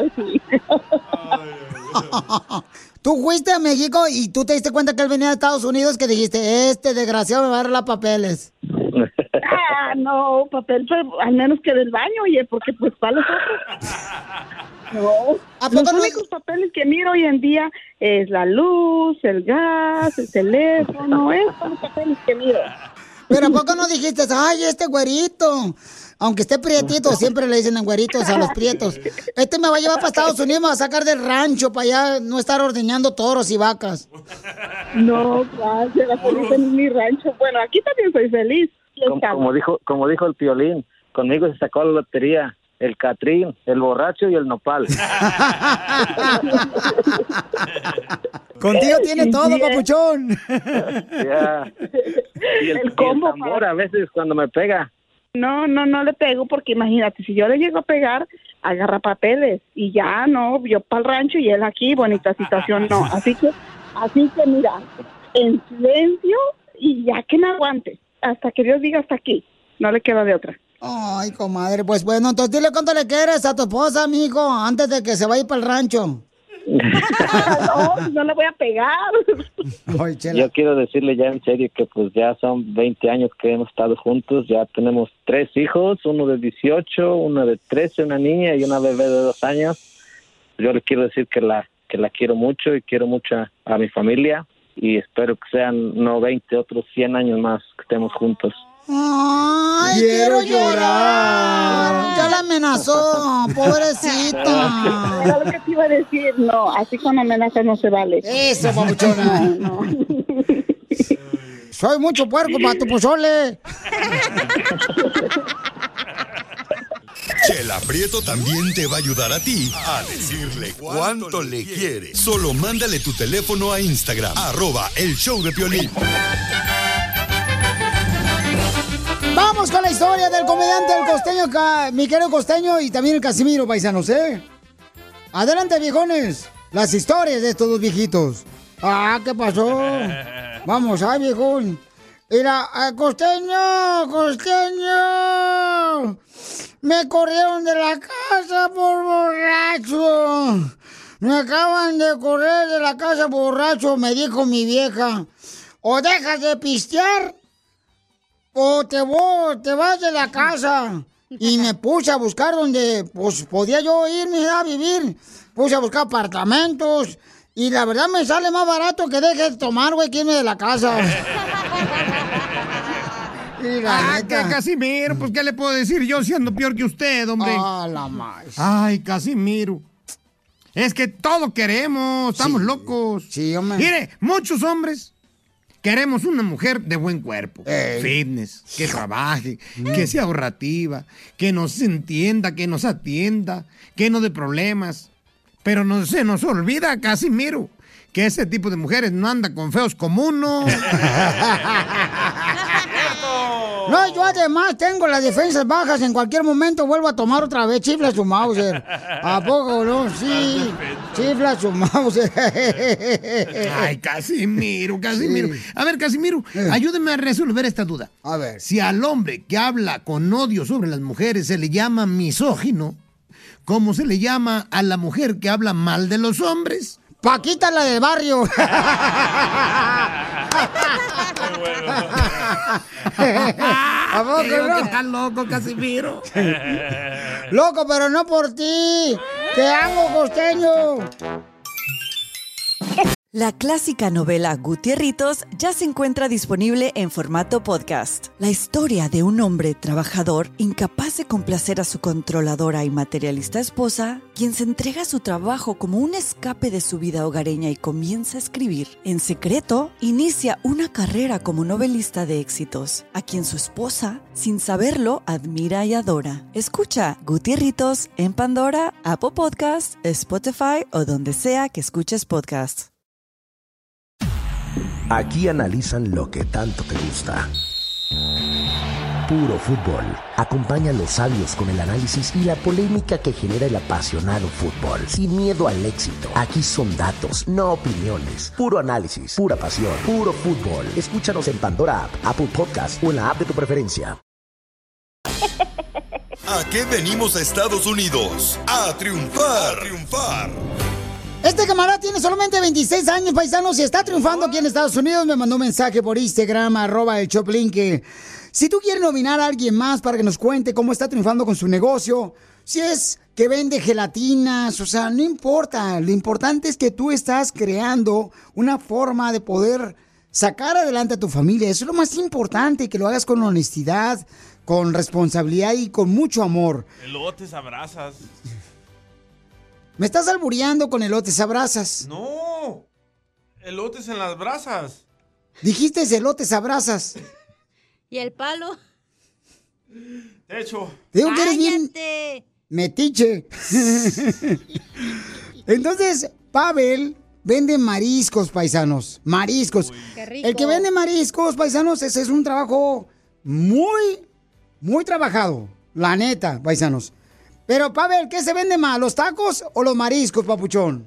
D: Tú fuiste a México y tú te diste cuenta que él venía de Estados Unidos, que dijiste, este desgraciado me va a dar los papeles.
J: Ah, no, papel, pues, al menos que del baño, oye, porque pues para los otros. No, los únicos papeles que miro hoy en día es la luz, el gas, el teléfono, esos son los papeles que miro.
D: Pero ¿a poco no dijiste, ay, este güerito? Aunque esté prietito, siempre le dicen güeritos a los prietos. Este me va a llevar para Estados Unidos, me va a sacar del rancho para allá no estar ordeñando toros y vacas.
J: No, gracias, la feliz en mi rancho. Bueno, aquí también soy feliz.
M: Como, como dijo, como dijo el Piolín, conmigo se sacó la lotería. El Catrín, el borracho y el nopal.
D: Contigo tiene todo, yeah. Papuchón.
M: Yeah. Y el, el combo, y el tambor a veces cuando me pega.
J: No, no, no le pego porque imagínate, si yo le llego a pegar, agarra papeles y ya, no, yo para el rancho y él aquí, bonita situación, no. Así que, así que mira, en silencio y ya que me aguante, hasta que Dios diga hasta aquí, no le queda de otra.
D: Ay, comadre, pues bueno, entonces dile cuánto le quieres a tu esposa, amigo, antes de que se vaya para el rancho.
J: No, no le voy a pegar.
M: Ay, yo quiero decirle ya en serio que pues ya son veinte años que hemos estado juntos, ya tenemos tres hijos, uno de dieciocho, uno de trece, una niña y una bebé de dos años. Yo le quiero decir que la que la quiero mucho y quiero mucho a, a mi familia y espero que sean no veinte, otros cien años más que estemos juntos.
D: Ay, quiero, quiero llorar. llorar. Ya la amenazó, pobrecita.
J: Era lo que te iba a decir, no, así con amenazas no se vale.
D: Eso, papuchona. No, no. Soy mucho puerco para tu pozole.
I: Chela Prieto también te va a ayudar a ti a decirle cuánto le quiere. Solo mándale tu teléfono a Instagram, arroba el show de Piolín.
D: Vamos con la historia del comediante El Costeño, mi querido Costeño, y también el Casimiro, paisanos, ¿eh? Adelante, viejones. Las historias de estos dos viejitos. Ah, ¿qué pasó? Vamos, ay, viejón. Mira, Costeño, Costeño. Me corrieron de la casa por borracho. Me acaban de correr de la casa borracho, me dijo mi vieja. O dejas de pistear o te, voy, te vas de la casa. Y me puse a buscar donde pues podía yo irme a vivir. Puse a buscar apartamentos. Y la verdad me sale más barato que deje de tomar, güey, que irme de la casa.
N: Y la ah, neta. Que Casimiro, pues, ¿qué le puedo decir yo siendo peor que usted, hombre?
D: Ah, la más.
N: Ay, Casimiro. Es que todo queremos, estamos sí. locos.
D: Sí, hombre.
N: Mire, muchos hombres queremos una mujer de buen cuerpo, Ey. fitness, que trabaje, mm. que sea ahorrativa, que nos entienda, que nos atienda, que no dé problemas. Pero no se nos olvida, Casimiro, que ese tipo de mujeres no anda con feos como uno.
D: No, yo además tengo las defensas bajas. En cualquier momento vuelvo a tomar otra vez. Chifla su Mauser. ¿A poco no? Sí. Chifla su Mauser.
N: Ay, Casimiro, Casimiro. Sí. A ver, Casimiro, eh. ayúdeme a resolver esta duda.
D: A ver.
N: Si al hombre que habla con odio sobre las mujeres se le llama misógino, ¿cómo se le llama a la mujer que habla mal de los hombres?
D: Paquita, la del barrio.
N: ¿A vos que no? Estás loco, Casimiro.
D: Loco, pero no por ti. Te amo, costeño.
O: La clásica novela Gutierritos ya se encuentra disponible en formato podcast. La historia de un hombre trabajador incapaz de complacer a su controladora y materialista esposa, quien se entrega a su trabajo como un escape de su vida hogareña y comienza a escribir. En secreto, inicia una carrera como novelista de éxitos, a quien su esposa, sin saberlo, admira y adora. Escucha Gutierritos en Pandora, Apple Podcasts, Spotify o donde sea que escuches podcasts.
P: Aquí analizan lo que tanto te gusta. Puro fútbol. Acompaña a los sabios con el análisis y la polémica que genera el apasionado fútbol. Sin miedo al éxito. Aquí son datos, no opiniones. Puro análisis, pura pasión, puro fútbol. Escúchanos en Pandora App, Apple Podcast o en la app de tu preferencia.
I: ¿A qué venimos a Estados Unidos? A triunfar, a triunfar.
D: Este camarada tiene solamente veintiséis años, paisanos, y está triunfando aquí en Estados Unidos. Me mandó un mensaje por Instagram, arroba el Choplin, que si tú quieres nominar a alguien más para que nos cuente cómo está triunfando con su negocio, si es que vende gelatinas, o sea, no importa. Lo importante es que tú estás creando una forma de poder sacar adelante a tu familia. Eso es lo más importante, que lo hagas con honestidad, con responsabilidad y con mucho amor.
E: Elotes, abrazas.
D: Me estás albureando con elotes a brasas.
E: No, elotes en las brasas.
D: Dijiste elotes a brasas.
K: ¿Y el palo?
E: De hecho.
D: Digo que eres bien metiche. Entonces, Pavel vende mariscos, paisanos. Mariscos.
K: Uy. Qué rico.
D: El que vende mariscos, paisanos, ese es un trabajo muy, muy trabajado. La neta, paisanos. Pero, Pavel, ¿qué se vende más, los tacos o los mariscos, papuchón?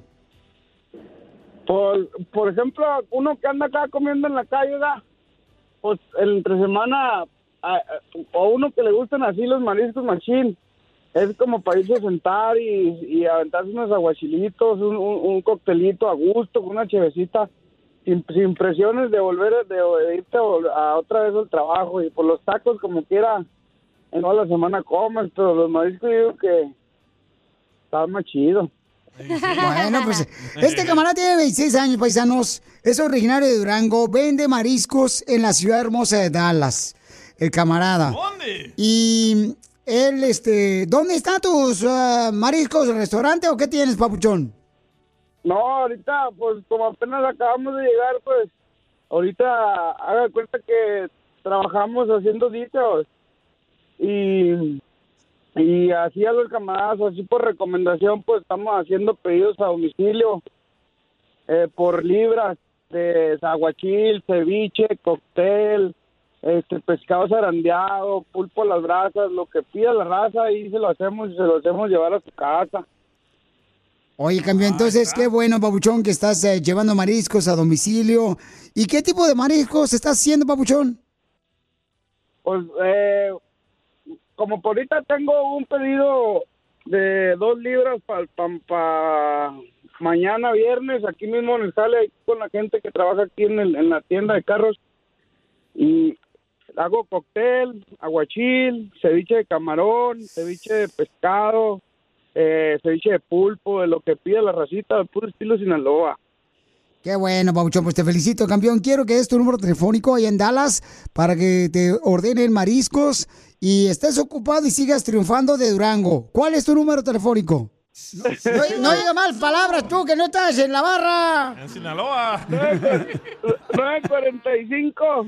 X: Por, por ejemplo, uno que anda acá comiendo en la calle, ¿verdad? Pues entre semana, a, a, o uno que le gustan así los mariscos machín, es como para irse a sentar y, y aventarse unos aguachilitos, un, un, un coctelito a gusto, con una chevecita, sin, sin presiones de volver, de, de irte a, a otra vez al trabajo. Y por los tacos, como quiera, en toda la semana comes, pero los mariscos yo digo que está más chido.
D: Bueno, pues este camarada tiene veintiséis años, paisanos. Es originario de Durango, vende mariscos en la ciudad hermosa de Dallas. El camarada.
E: ¿Dónde?
D: Y él, este, ¿dónde están tus uh, mariscos? ¿Restaurante o qué tienes, papuchón?
X: No, ahorita, pues como apenas acabamos de llegar, pues ahorita haga cuenta que trabajamos haciendo dichos. Y, y así a los camaradas, así por recomendación, pues estamos haciendo pedidos a domicilio eh, por libras de aguachil, ceviche, cóctel, este pescado zarandeado, pulpo a las brasas, lo que pida la raza, ahí se lo hacemos y se lo hacemos llevar a su casa.
D: Oye, campeón, entonces qué bueno, papuchón, que estás eh, llevando mariscos a domicilio. ¿Y qué tipo de mariscos estás haciendo, papuchón?
X: Pues, eh... como por ahorita tengo un pedido de dos libras para pa, pa mañana viernes, aquí mismo en el sale con la gente que trabaja aquí en, el, en la tienda de carros, y hago cóctel, aguachil, ceviche de camarón, ceviche de pescado, eh, ceviche de pulpo, de lo que pide la racita, de puro estilo Sinaloa.
D: Qué bueno, Pabuchón, pues te felicito, campeón. Quiero que des tu número telefónico ahí en Dallas para que te ordenen mariscos y estés ocupado y sigas triunfando de Durango. ¿Cuál es tu número telefónico? No, no, no digas mal palabras tú, que no estás en la barra.
E: En Sinaloa.
X: nueve cuarenta y cinco,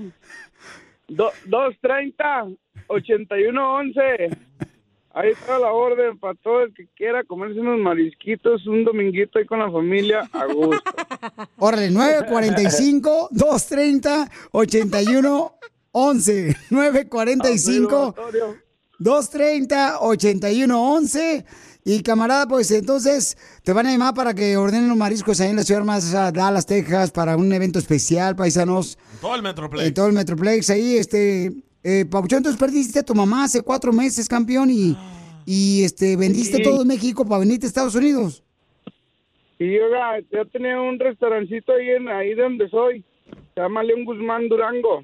X: dos treinta, ochenta y uno once. Ahí está la orden para todo el que quiera comerse unos marisquitos un dominguito ahí con la familia a gusto.
D: Órale, nueve cuarenta y cinco, dos treinta, ochenta y uno once. nueve cuarenta y cinco, dos treinta, ochenta y uno once. Y camarada, pues entonces te van a llamar para que ordenen los mariscos ahí en la ciudad más Dallas, Texas, para un evento especial, paisanos.
E: En todo el Metroplex.
D: En todo el Metroplex, ahí, este... Eh, Pabuchón, entonces perdiste a tu mamá hace cuatro meses, campeón, y, y este vendiste
X: Sí.
D: todo México para venirte a Estados Unidos.
X: Y yo, ya- yo tenía un restaurancito ahí, en, ahí donde soy, se llama León Guzmán Durango.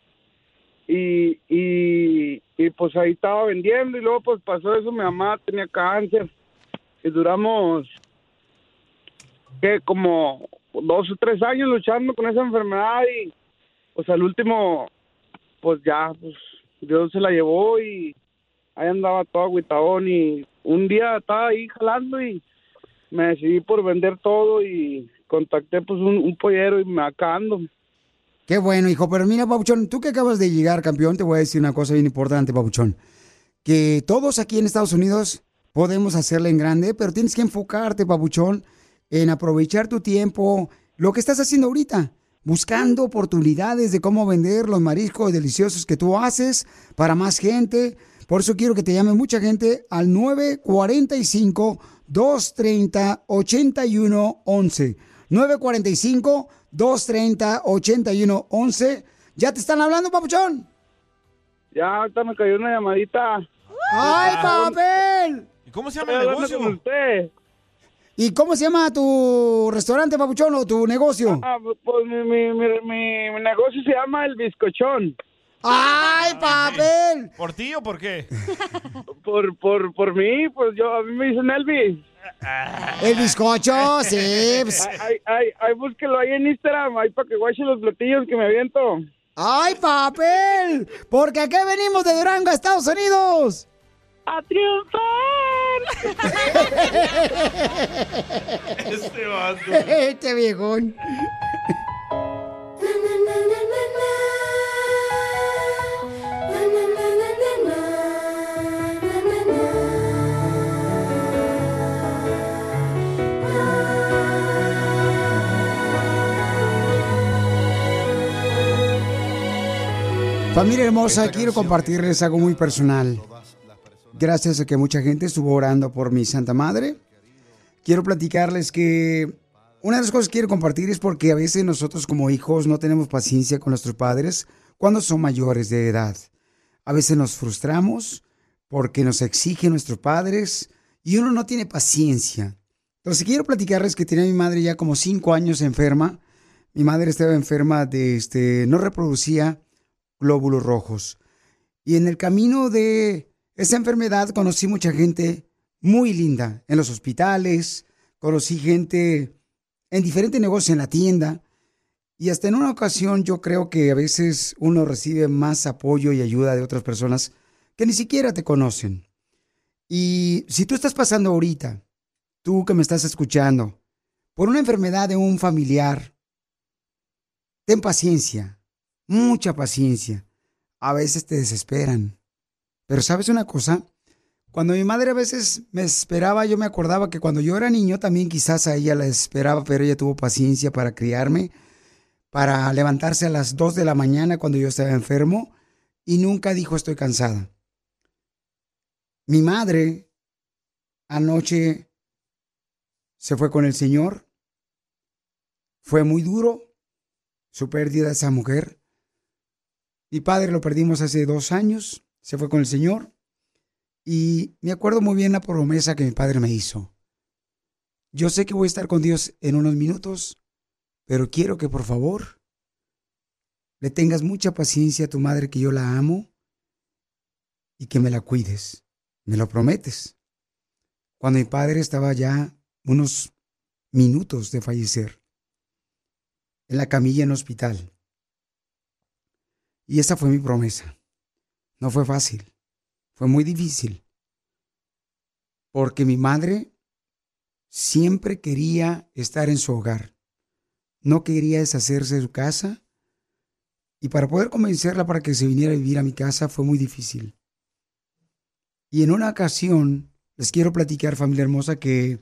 X: Y, y, y pues ahí estaba vendiendo y luego pues pasó eso, mi mamá tenía cáncer y duramos, ¿qué? Como dos o tres años luchando con esa enfermedad y pues al último, pues ya, pues Dios se la llevó y ahí andaba todo agüitadón y un día estaba ahí jalando y me decidí por vender todo y contacté pues un, un pollero y me acá ando.
D: Qué bueno, hijo, pero mira, Pabuchón, tú que acabas de llegar, campeón, te voy a decir una cosa bien importante, Pabuchón, que todos aquí en Estados Unidos podemos hacerle en grande, pero tienes que enfocarte, Pabuchón, en aprovechar tu tiempo, lo que estás haciendo ahorita, buscando oportunidades de cómo vender los mariscos deliciosos que tú haces para más gente. Por eso quiero que te llame mucha gente al nueve cuarenta y cinco, dos treinta, ochenta y uno once. nueve cuarenta y cinco, dos treinta, ochenta y uno once. ¿Ya te están hablando, Papuchón?
X: Ya, ahorita me cayó una llamadita.
D: ¡Ay, papel!
E: ¿Y cómo se llama
X: Estoy
E: el
X: hablando
E: negocio?
X: con usted.
D: ¿Y cómo se llama tu restaurante, Papuchón, o tu negocio?
X: Ah, pues mi, mi, mi, mi- mi negocio se llama El Bizcochón.
D: ¡Ay, papel!
E: ¿Por ti o por qué?
X: Por, por, por mí, pues yo, a mí me dicen Elvis.
D: El bizcocho, sí. pues.
X: Ay, ay, ay, ay, búsquelo ahí en Instagram, ahí para que guache los platillos que me aviento.
D: ¡Ay, papel! Porque aquí venimos de Durango a Estados Unidos.
X: ¡A triunfar!
E: Este vato.
D: Este viejón. Familia hermosa, quiero compartirles algo muy personal. Gracias a que mucha gente estuvo orando por mi Santa Madre, quiero platicarles que una de las cosas que quiero compartir es porque a veces nosotros como hijos no tenemos paciencia con nuestros padres cuando son mayores de edad. A veces nos frustramos porque nos exigen nuestros padres y uno no tiene paciencia. Entonces quiero platicarles que tenía mi madre ya como cinco años enferma. Mi madre estaba enferma de, este, no reproducía glóbulos rojos. Y en el camino de esa enfermedad conocí mucha gente muy linda en los hospitales, conocí gente en diferentes negocios en la tienda y hasta en una ocasión yo creo que a veces uno recibe más apoyo y ayuda de otras personas que ni siquiera te conocen. Y si tú estás pasando ahorita, tú que me estás escuchando, por una enfermedad de un familiar, ten paciencia. Mucha paciencia. A veces te desesperan. Pero ¿sabes una cosa? Cuando mi madre a veces me desesperaba, yo me acordaba que cuando yo era niño también quizás a ella la desesperaba, pero ella tuvo paciencia para criarme, para levantarse a las dos de la mañana cuando yo estaba enfermo y nunca dijo estoy cansada. Mi madre anoche se fue con el Señor. Fue muy duro su pérdida de esa mujer. Mi padre lo perdimos hace dos años, se fue con el Señor y me acuerdo muy bien la promesa que mi padre me hizo. Yo sé que voy a estar con Dios en unos minutos, pero quiero que por favor le tengas mucha paciencia a tu madre, que yo la amo, y que me la cuides. ¿Me lo prometes? Cuando mi padre estaba ya unos minutos de fallecer, en la camilla en el hospital. Y esa fue mi promesa. No fue fácil, fue muy difícil, porque mi madre siempre quería estar en su hogar, no quería deshacerse de su casa, y para poder convencerla para que se viniera a vivir a mi casa fue muy difícil. Y en una ocasión, les quiero platicar, familia hermosa, que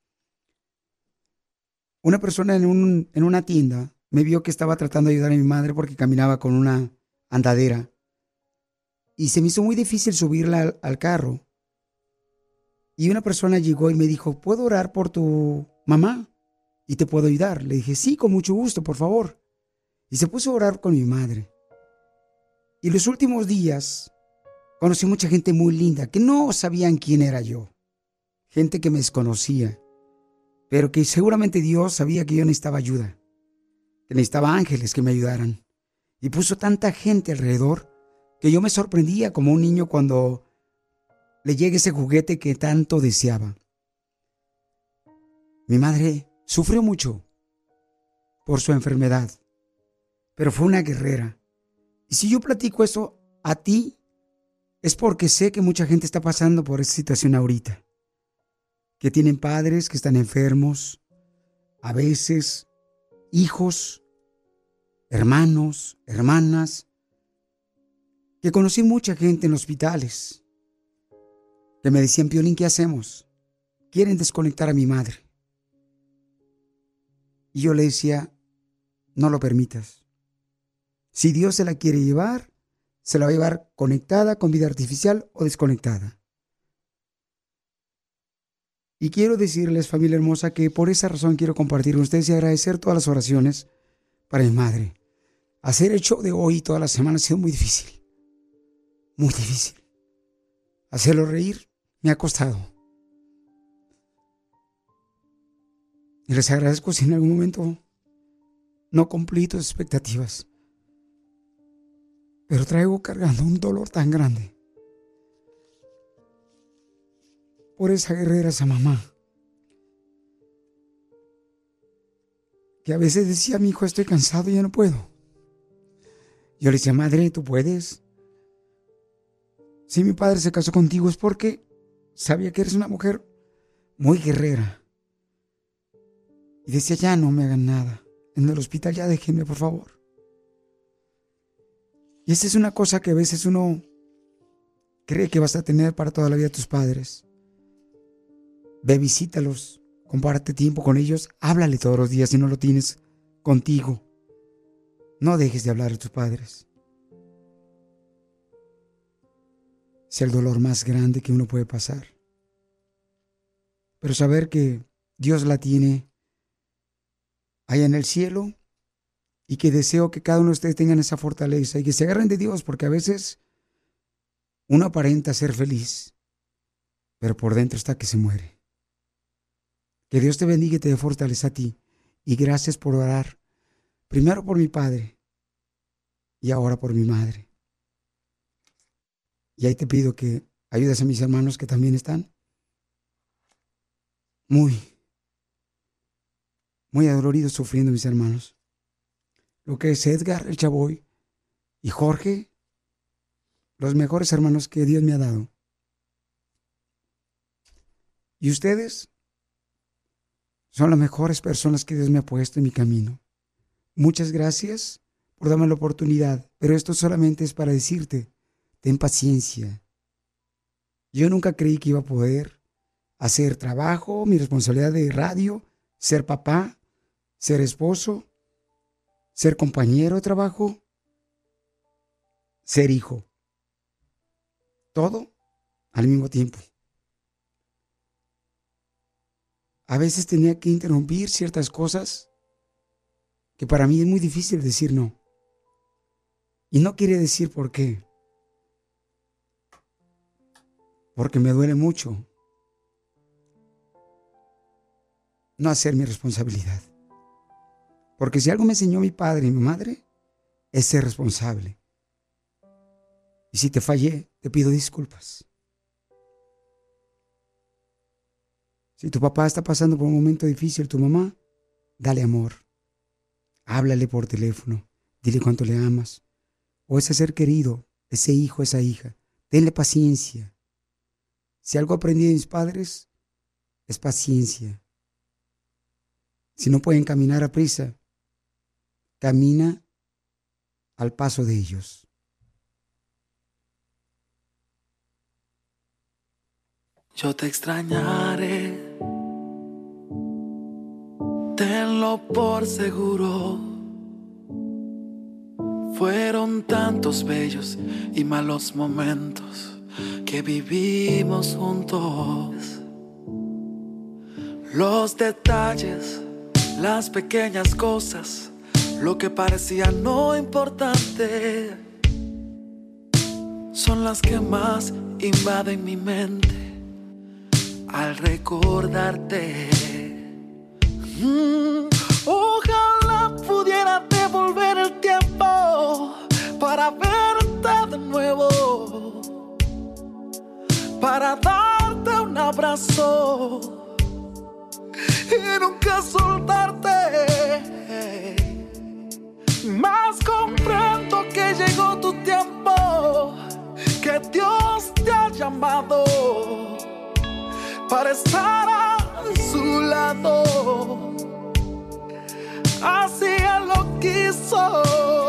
D: una persona en, un, en una tienda me vio que estaba tratando de ayudar a mi madre porque caminaba con una andadera. Y se me hizo muy difícil subirla al, al carro. Y una persona llegó y me dijo, ¿puedo orar por tu mamá? ¿Y te puedo ayudar? Le dije, sí, con mucho gusto, por favor. Y se puso a orar con mi madre. Y los últimos días conocí mucha gente muy linda que no sabían quién era yo. Gente que me desconocía, pero que seguramente Dios sabía que yo necesitaba ayuda, que necesitaba ángeles que me ayudaran. Y puso tanta gente alrededor que yo me sorprendía como un niño cuando le llega ese juguete que tanto deseaba. Mi madre sufrió mucho por su enfermedad, pero fue una guerrera. Y si yo platico eso a ti, es porque sé que mucha gente está pasando por esta situación ahorita. Que tienen padres que están enfermos, a veces hijos, hermanos, hermanas. Que conocí mucha gente en hospitales que me decían, Piolín, ¿qué hacemos? Quieren desconectar a mi madre. Y yo le decía, no lo permitas. Si Dios se la quiere llevar, se la va a llevar conectada con vida artificial o desconectada. Y quiero decirles, familia hermosa, que por esa razón quiero compartir con ustedes y agradecer todas las oraciones para mi madre. Hacer el show de hoy toda la semana ha sido muy difícil. Muy difícil. Hacerlo reír me ha costado. Y les agradezco si en algún momento no cumplí tus expectativas. Pero traigo cargando un dolor tan grande por esa guerrera, esa mamá, que a veces decía, mi hijo, estoy cansado y ya no puedo. Yo le decía, madre, tú puedes. Si mi padre se casó contigo es porque sabía que eres una mujer muy guerrera. Y decía, ya no me hagan nada. En el hospital ya déjenme, por favor. Y esa es una cosa que a veces uno cree que vas a tener para toda la vida tus padres. Ve, visítalos, comparte tiempo con ellos, háblale todos los días si no lo tienes contigo. No dejes de hablar a tus padres. Es el dolor más grande que uno puede pasar. Pero saber que Dios la tiene allá en el cielo y que deseo que cada uno de ustedes tengan esa fortaleza y que se agarren de Dios, porque a veces uno aparenta ser feliz, pero por dentro está que se muere. Que Dios te bendiga y te dé fortaleza a ti. Y gracias por orar, primero por mi padre y ahora por mi madre. Y ahí te pido que ayudes a mis hermanos que también están muy, muy adoloridos, sufriendo, mis hermanos. Lo que es Edgar, el Chavoy, y Jorge, los mejores hermanos que Dios me ha dado. Y ustedes son las mejores personas que Dios me ha puesto en mi camino. Muchas gracias por darme la oportunidad, pero esto solamente es para decirte, ten paciencia. Yo nunca creí que iba a poder hacer trabajo, mi responsabilidad de radio, ser papá, ser esposo, ser compañero de trabajo, ser hijo. Todo al mismo tiempo. A veces tenía que interrumpir ciertas cosas que para mí es muy difícil decir no. Y no quiere decir por qué. Porque me duele mucho no hacer mi responsabilidad. Porque si algo me enseñó mi padre y mi madre, es ser responsable. Y si te fallé, te pido disculpas. Si tu papá está pasando por un momento difícil, tu mamá, dale amor. Háblale por teléfono. Dile cuánto le amas. O ese ser querido, ese hijo, esa hija. Denle paciencia. Si algo aprendí de mis padres, es paciencia. Si no pueden caminar a prisa, camina al paso de ellos.
Q: Yo te extrañaré, tenlo por seguro. Fueron tantos bellos y malos momentos que vivimos juntos. Los detalles, las pequeñas cosas, lo que parecía no importante, son las que más invaden mi mente al recordarte. Mm, ojalá pudiera devolver el tiempo para verte de nuevo, para darte un abrazo y nunca soltarte. Más comprendo que llegó tu tiempo, que Dios te ha llamado para estar a su lado. Así Él lo quiso,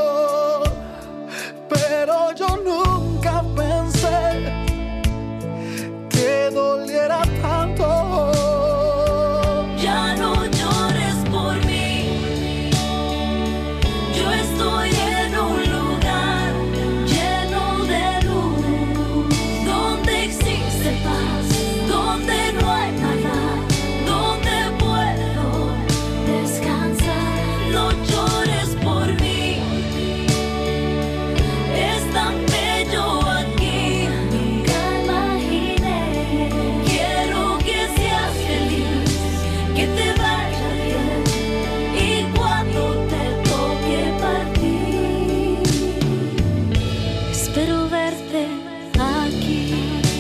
Q: pero yo nunca pensé que doliera tanto.
R: Ya no llores por mí, yo estoy en un lugar lleno de luz, donde existe paz, donde no hay maldad, donde puedo descansar. No llores por mí, es tan bello aquí, nunca imaginé. Quiero que seas feliz, que te vaya bien, y cuando te toque partir, espero verte aquí.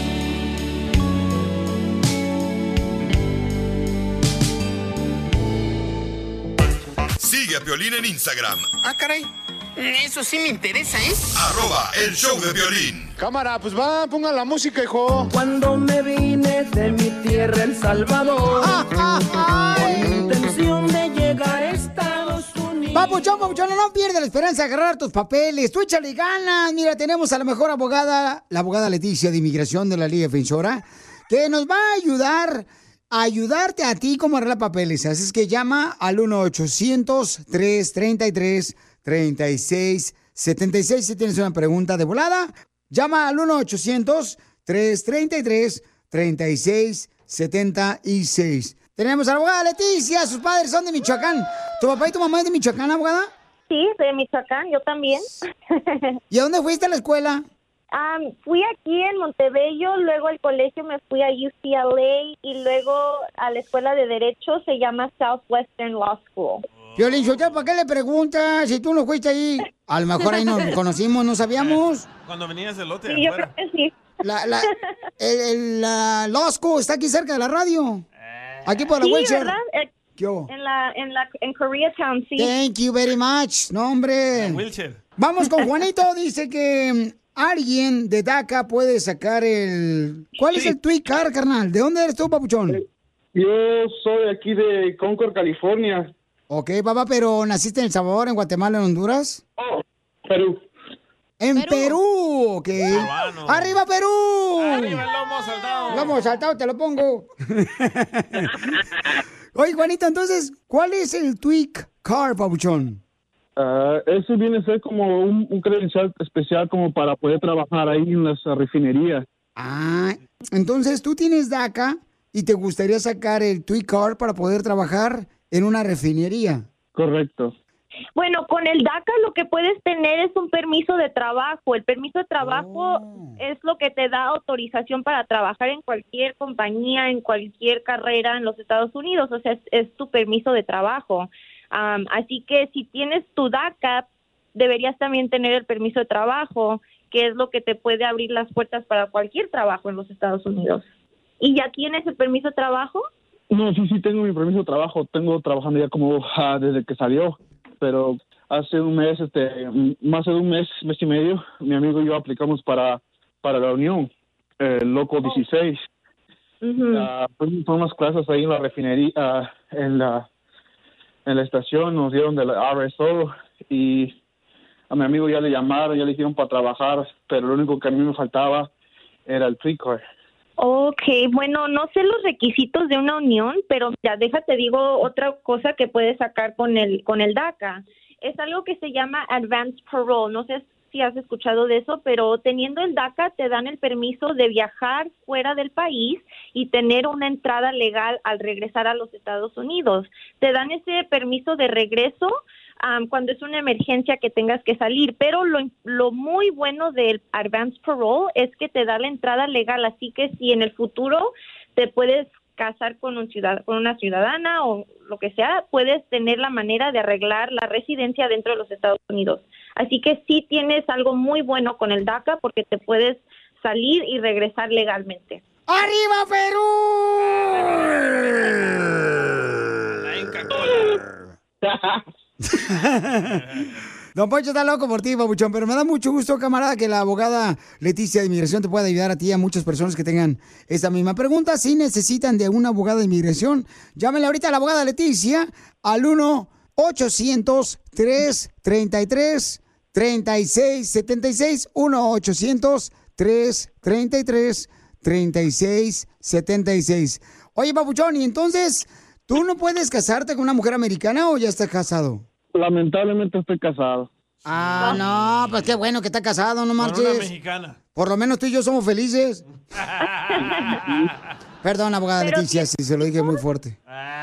I: Sigue a Piolín en Instagram,
T: Ah, caray. Eso sí me interesa, ¿eh?
I: arroba el show de Piolín.
H: Cámara, pues va, pongan la música, hijo.
L: Cuando me vine de mi tierra, El Salvador, con intención de llegar a Estados Unidos.
D: Papuchón, papuchón, no pierdas la esperanza de agarrar tus papeles. Tú échale ganas. Mira, tenemos a la mejor abogada, la abogada Leticia de Inmigración de la Liga Defensora, que nos va a ayudar a ayudarte a ti como arreglar papeles. Así es que llama al uno ochocientos, tres treinta y tres, treinta y seis setenta y seis si tienes una pregunta de volada. Llama al uno ochocientos, tres treinta y tres, treinta y seis setenta y seis. Tenemos a la abogada Leticia, sus padres son de Michoacán. ¿Tu papá y tu mamá es de Michoacán, abogada?
U: Sí, de Michoacán, yo también.
D: ¿Y a dónde fuiste a la escuela?
U: Um, fui aquí en Montebello, luego al colegio me fui a U C L A y luego a la escuela de Derecho, se llama Southwestern Law School.
D: Piolín Sotelo, ¿para qué le preguntas si tú no fuiste ahí? A lo mejor ahí nos conocimos, no sabíamos.
E: Cuando venías del lote
U: Sí, yo
E: afuera.
U: creo que sí.
D: La, la, el, el, la Law School está aquí cerca de la radio. Aquí por la
U: Sí,
D: Wilshire.
U: ¿verdad? Eh,
D: ¿Qué hubo?
U: En la, en la, en Koreatown, sí.
D: Thank you very much. No, hombre.
E: Wilshire.
D: Vamos con Juanito. Dice que mm, alguien de DACA puede sacar el... ¿Cuál es el Tweet Car, carnal? ¿De dónde eres tú, papuchón?
X: Yo soy aquí de Concord, California.
D: Ok, papá, pero ¿naciste en El Salvador, en Guatemala, en Honduras?
X: Oh, Perú.
D: En Perú, Perú ok.
E: Peruano.
D: ¡Arriba, Perú!
E: Arriba el lomo saltado.
D: Lomo saltado, te lo pongo. Oye, Juanito, entonces, ¿cuál es el Tweak Car, papuchón?
X: Ah, eso viene a ser como un, un credencial especial como para poder trabajar ahí en las uh, refinerías.
D: Ah, entonces tú tienes DACA y te gustaría sacar el Tweak Car para poder trabajar en una refinería.
X: Correcto.
U: Bueno, con el DACA lo que puedes tener es un permiso de trabajo. El permiso de trabajo
D: Oh.
U: es lo que te da autorización para trabajar en cualquier compañía, en cualquier carrera en los Estados Unidos. O sea, es, es tu permiso de trabajo. Um, así que si tienes tu DACA, deberías también tener el permiso de trabajo, que es lo que te puede abrir las puertas para cualquier trabajo en los Estados Unidos. ¿Y ya tienes el permiso de trabajo?
X: No, sí, sí, tengo mi permiso de trabajo. Tengo trabajando ya como uh, desde que salió, pero hace un mes, este, más de un mes, mes y medio, mi amigo y yo aplicamos para, para la Unión, el eh, Loco dieciséis.
U: Uh-huh.
X: Uh, fuimos a unas clases ahí en la refinería, uh, en la en la estación, nos dieron de la R S O y a mi amigo ya le llamaron, ya le dijeron para trabajar, pero lo único que a mí me faltaba era el pre-card.
U: Ok, bueno, no sé los requisitos de una unión, pero ya déjate digo otra cosa que puedes sacar con el con el DACA. Es algo que se llama Advanced Parole. No sé si has escuchado de eso, pero teniendo el DACA te dan el permiso de viajar fuera del país y tener una entrada legal al regresar a los Estados Unidos. Te dan ese permiso de regreso um, cuando es una emergencia que tengas que salir, pero lo, lo muy bueno del Advanced Parole es que te da la entrada legal, así que si en el futuro te puedes casar con un ciudad- con una ciudadana o lo que sea, puedes tener la manera de arreglar la residencia dentro de los Estados Unidos. Así que sí tienes algo muy bueno con el DACA porque te puedes salir y regresar legalmente.
D: ¡Arriba, Perú!
E: La Inca Cola.
D: Don Poncho está loco por ti, babuchón, pero me da mucho gusto, camarada, que la abogada Leticia de Inmigración te pueda ayudar a ti y a muchas personas que tengan esta misma pregunta. Si necesitan de una abogada de inmigración, llámenle ahorita a la abogada Leticia al uno ochocientos tres treinta y tres treinta y seis setenta y seis, uno ochocientos tres treinta y tres treinta y seis setenta y seis. Oye, babuchón, ¿y entonces tú no puedes casarte con una mujer americana o ya estás casado?
X: Lamentablemente estoy casado.
D: Ah, no, pues qué bueno que está casado, no marches.
E: Con una mexicana.
D: Por lo menos tú y yo somos felices. Perdón, abogada
U: Pero
D: Leticia,
U: si-
D: si se lo dije muy fuerte.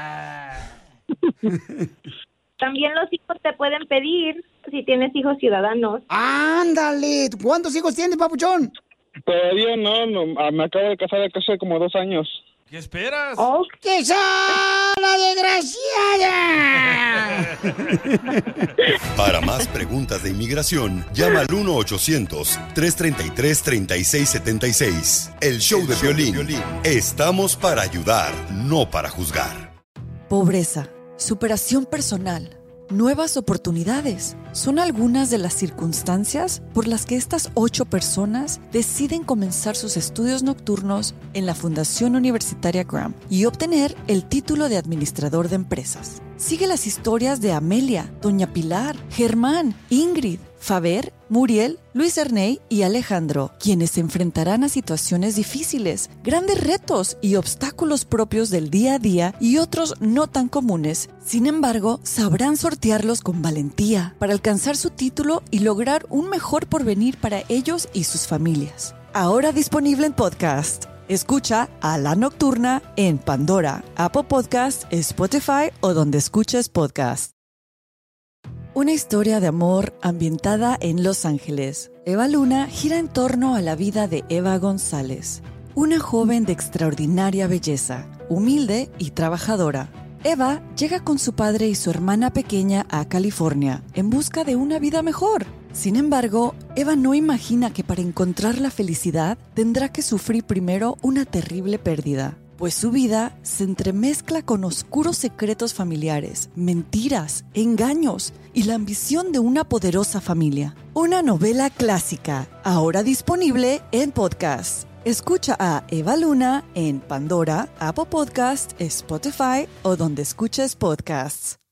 U: También los hijos te pueden pedir si tienes hijos ciudadanos.
D: ¡Ándale! ¿Cuántos hijos tienes, papuchón?
X: Todavía no, no, ah, me acabo de casar hace como dos años.
E: ¿Qué esperas?
U: Oh,
D: ¡Que sea la desgraciada!
I: Para más preguntas de inmigración, llama al uno ochocientos tres treinta y tres treinta y seis setenta y seis. El show de Piolín. Estamos para ayudar, no para juzgar.
O: Pobreza, superación personal, nuevas oportunidades son algunas de las circunstancias por las que estas ocho personas deciden comenzar sus estudios nocturnos en la Fundación Universitaria Graham y obtener el título de administrador de empresas. Sigue las historias de Amelia, Doña Pilar, Germán, Ingrid, Faber, Muriel, Luis Erney y Alejandro, quienes se enfrentarán a situaciones difíciles, grandes retos y obstáculos propios del día a día y otros no tan comunes. Sin embargo, sabrán sortearlos con valentía para alcanzar su título y lograr un mejor porvenir para ellos y sus familias. Ahora disponible en podcast. Escucha a La Nocturna en Pandora, Apple Podcast, Spotify o donde escuches podcast. Una historia de amor ambientada en Los Ángeles. Eva Luna gira en torno a la vida de Eva González, una joven de extraordinaria belleza, humilde y trabajadora. Eva llega con su padre y su hermana pequeña a California en busca de una vida mejor. Sin embargo, Eva no imagina que para encontrar la felicidad tendrá que sufrir primero una terrible pérdida, pues su vida se entremezcla con oscuros secretos familiares, mentiras, engaños y la ambición de una poderosa familia. Una novela clásica, ahora disponible en podcast. Escucha a Eva Luna en Pandora, Apple Podcast, Spotify o donde escuches podcasts.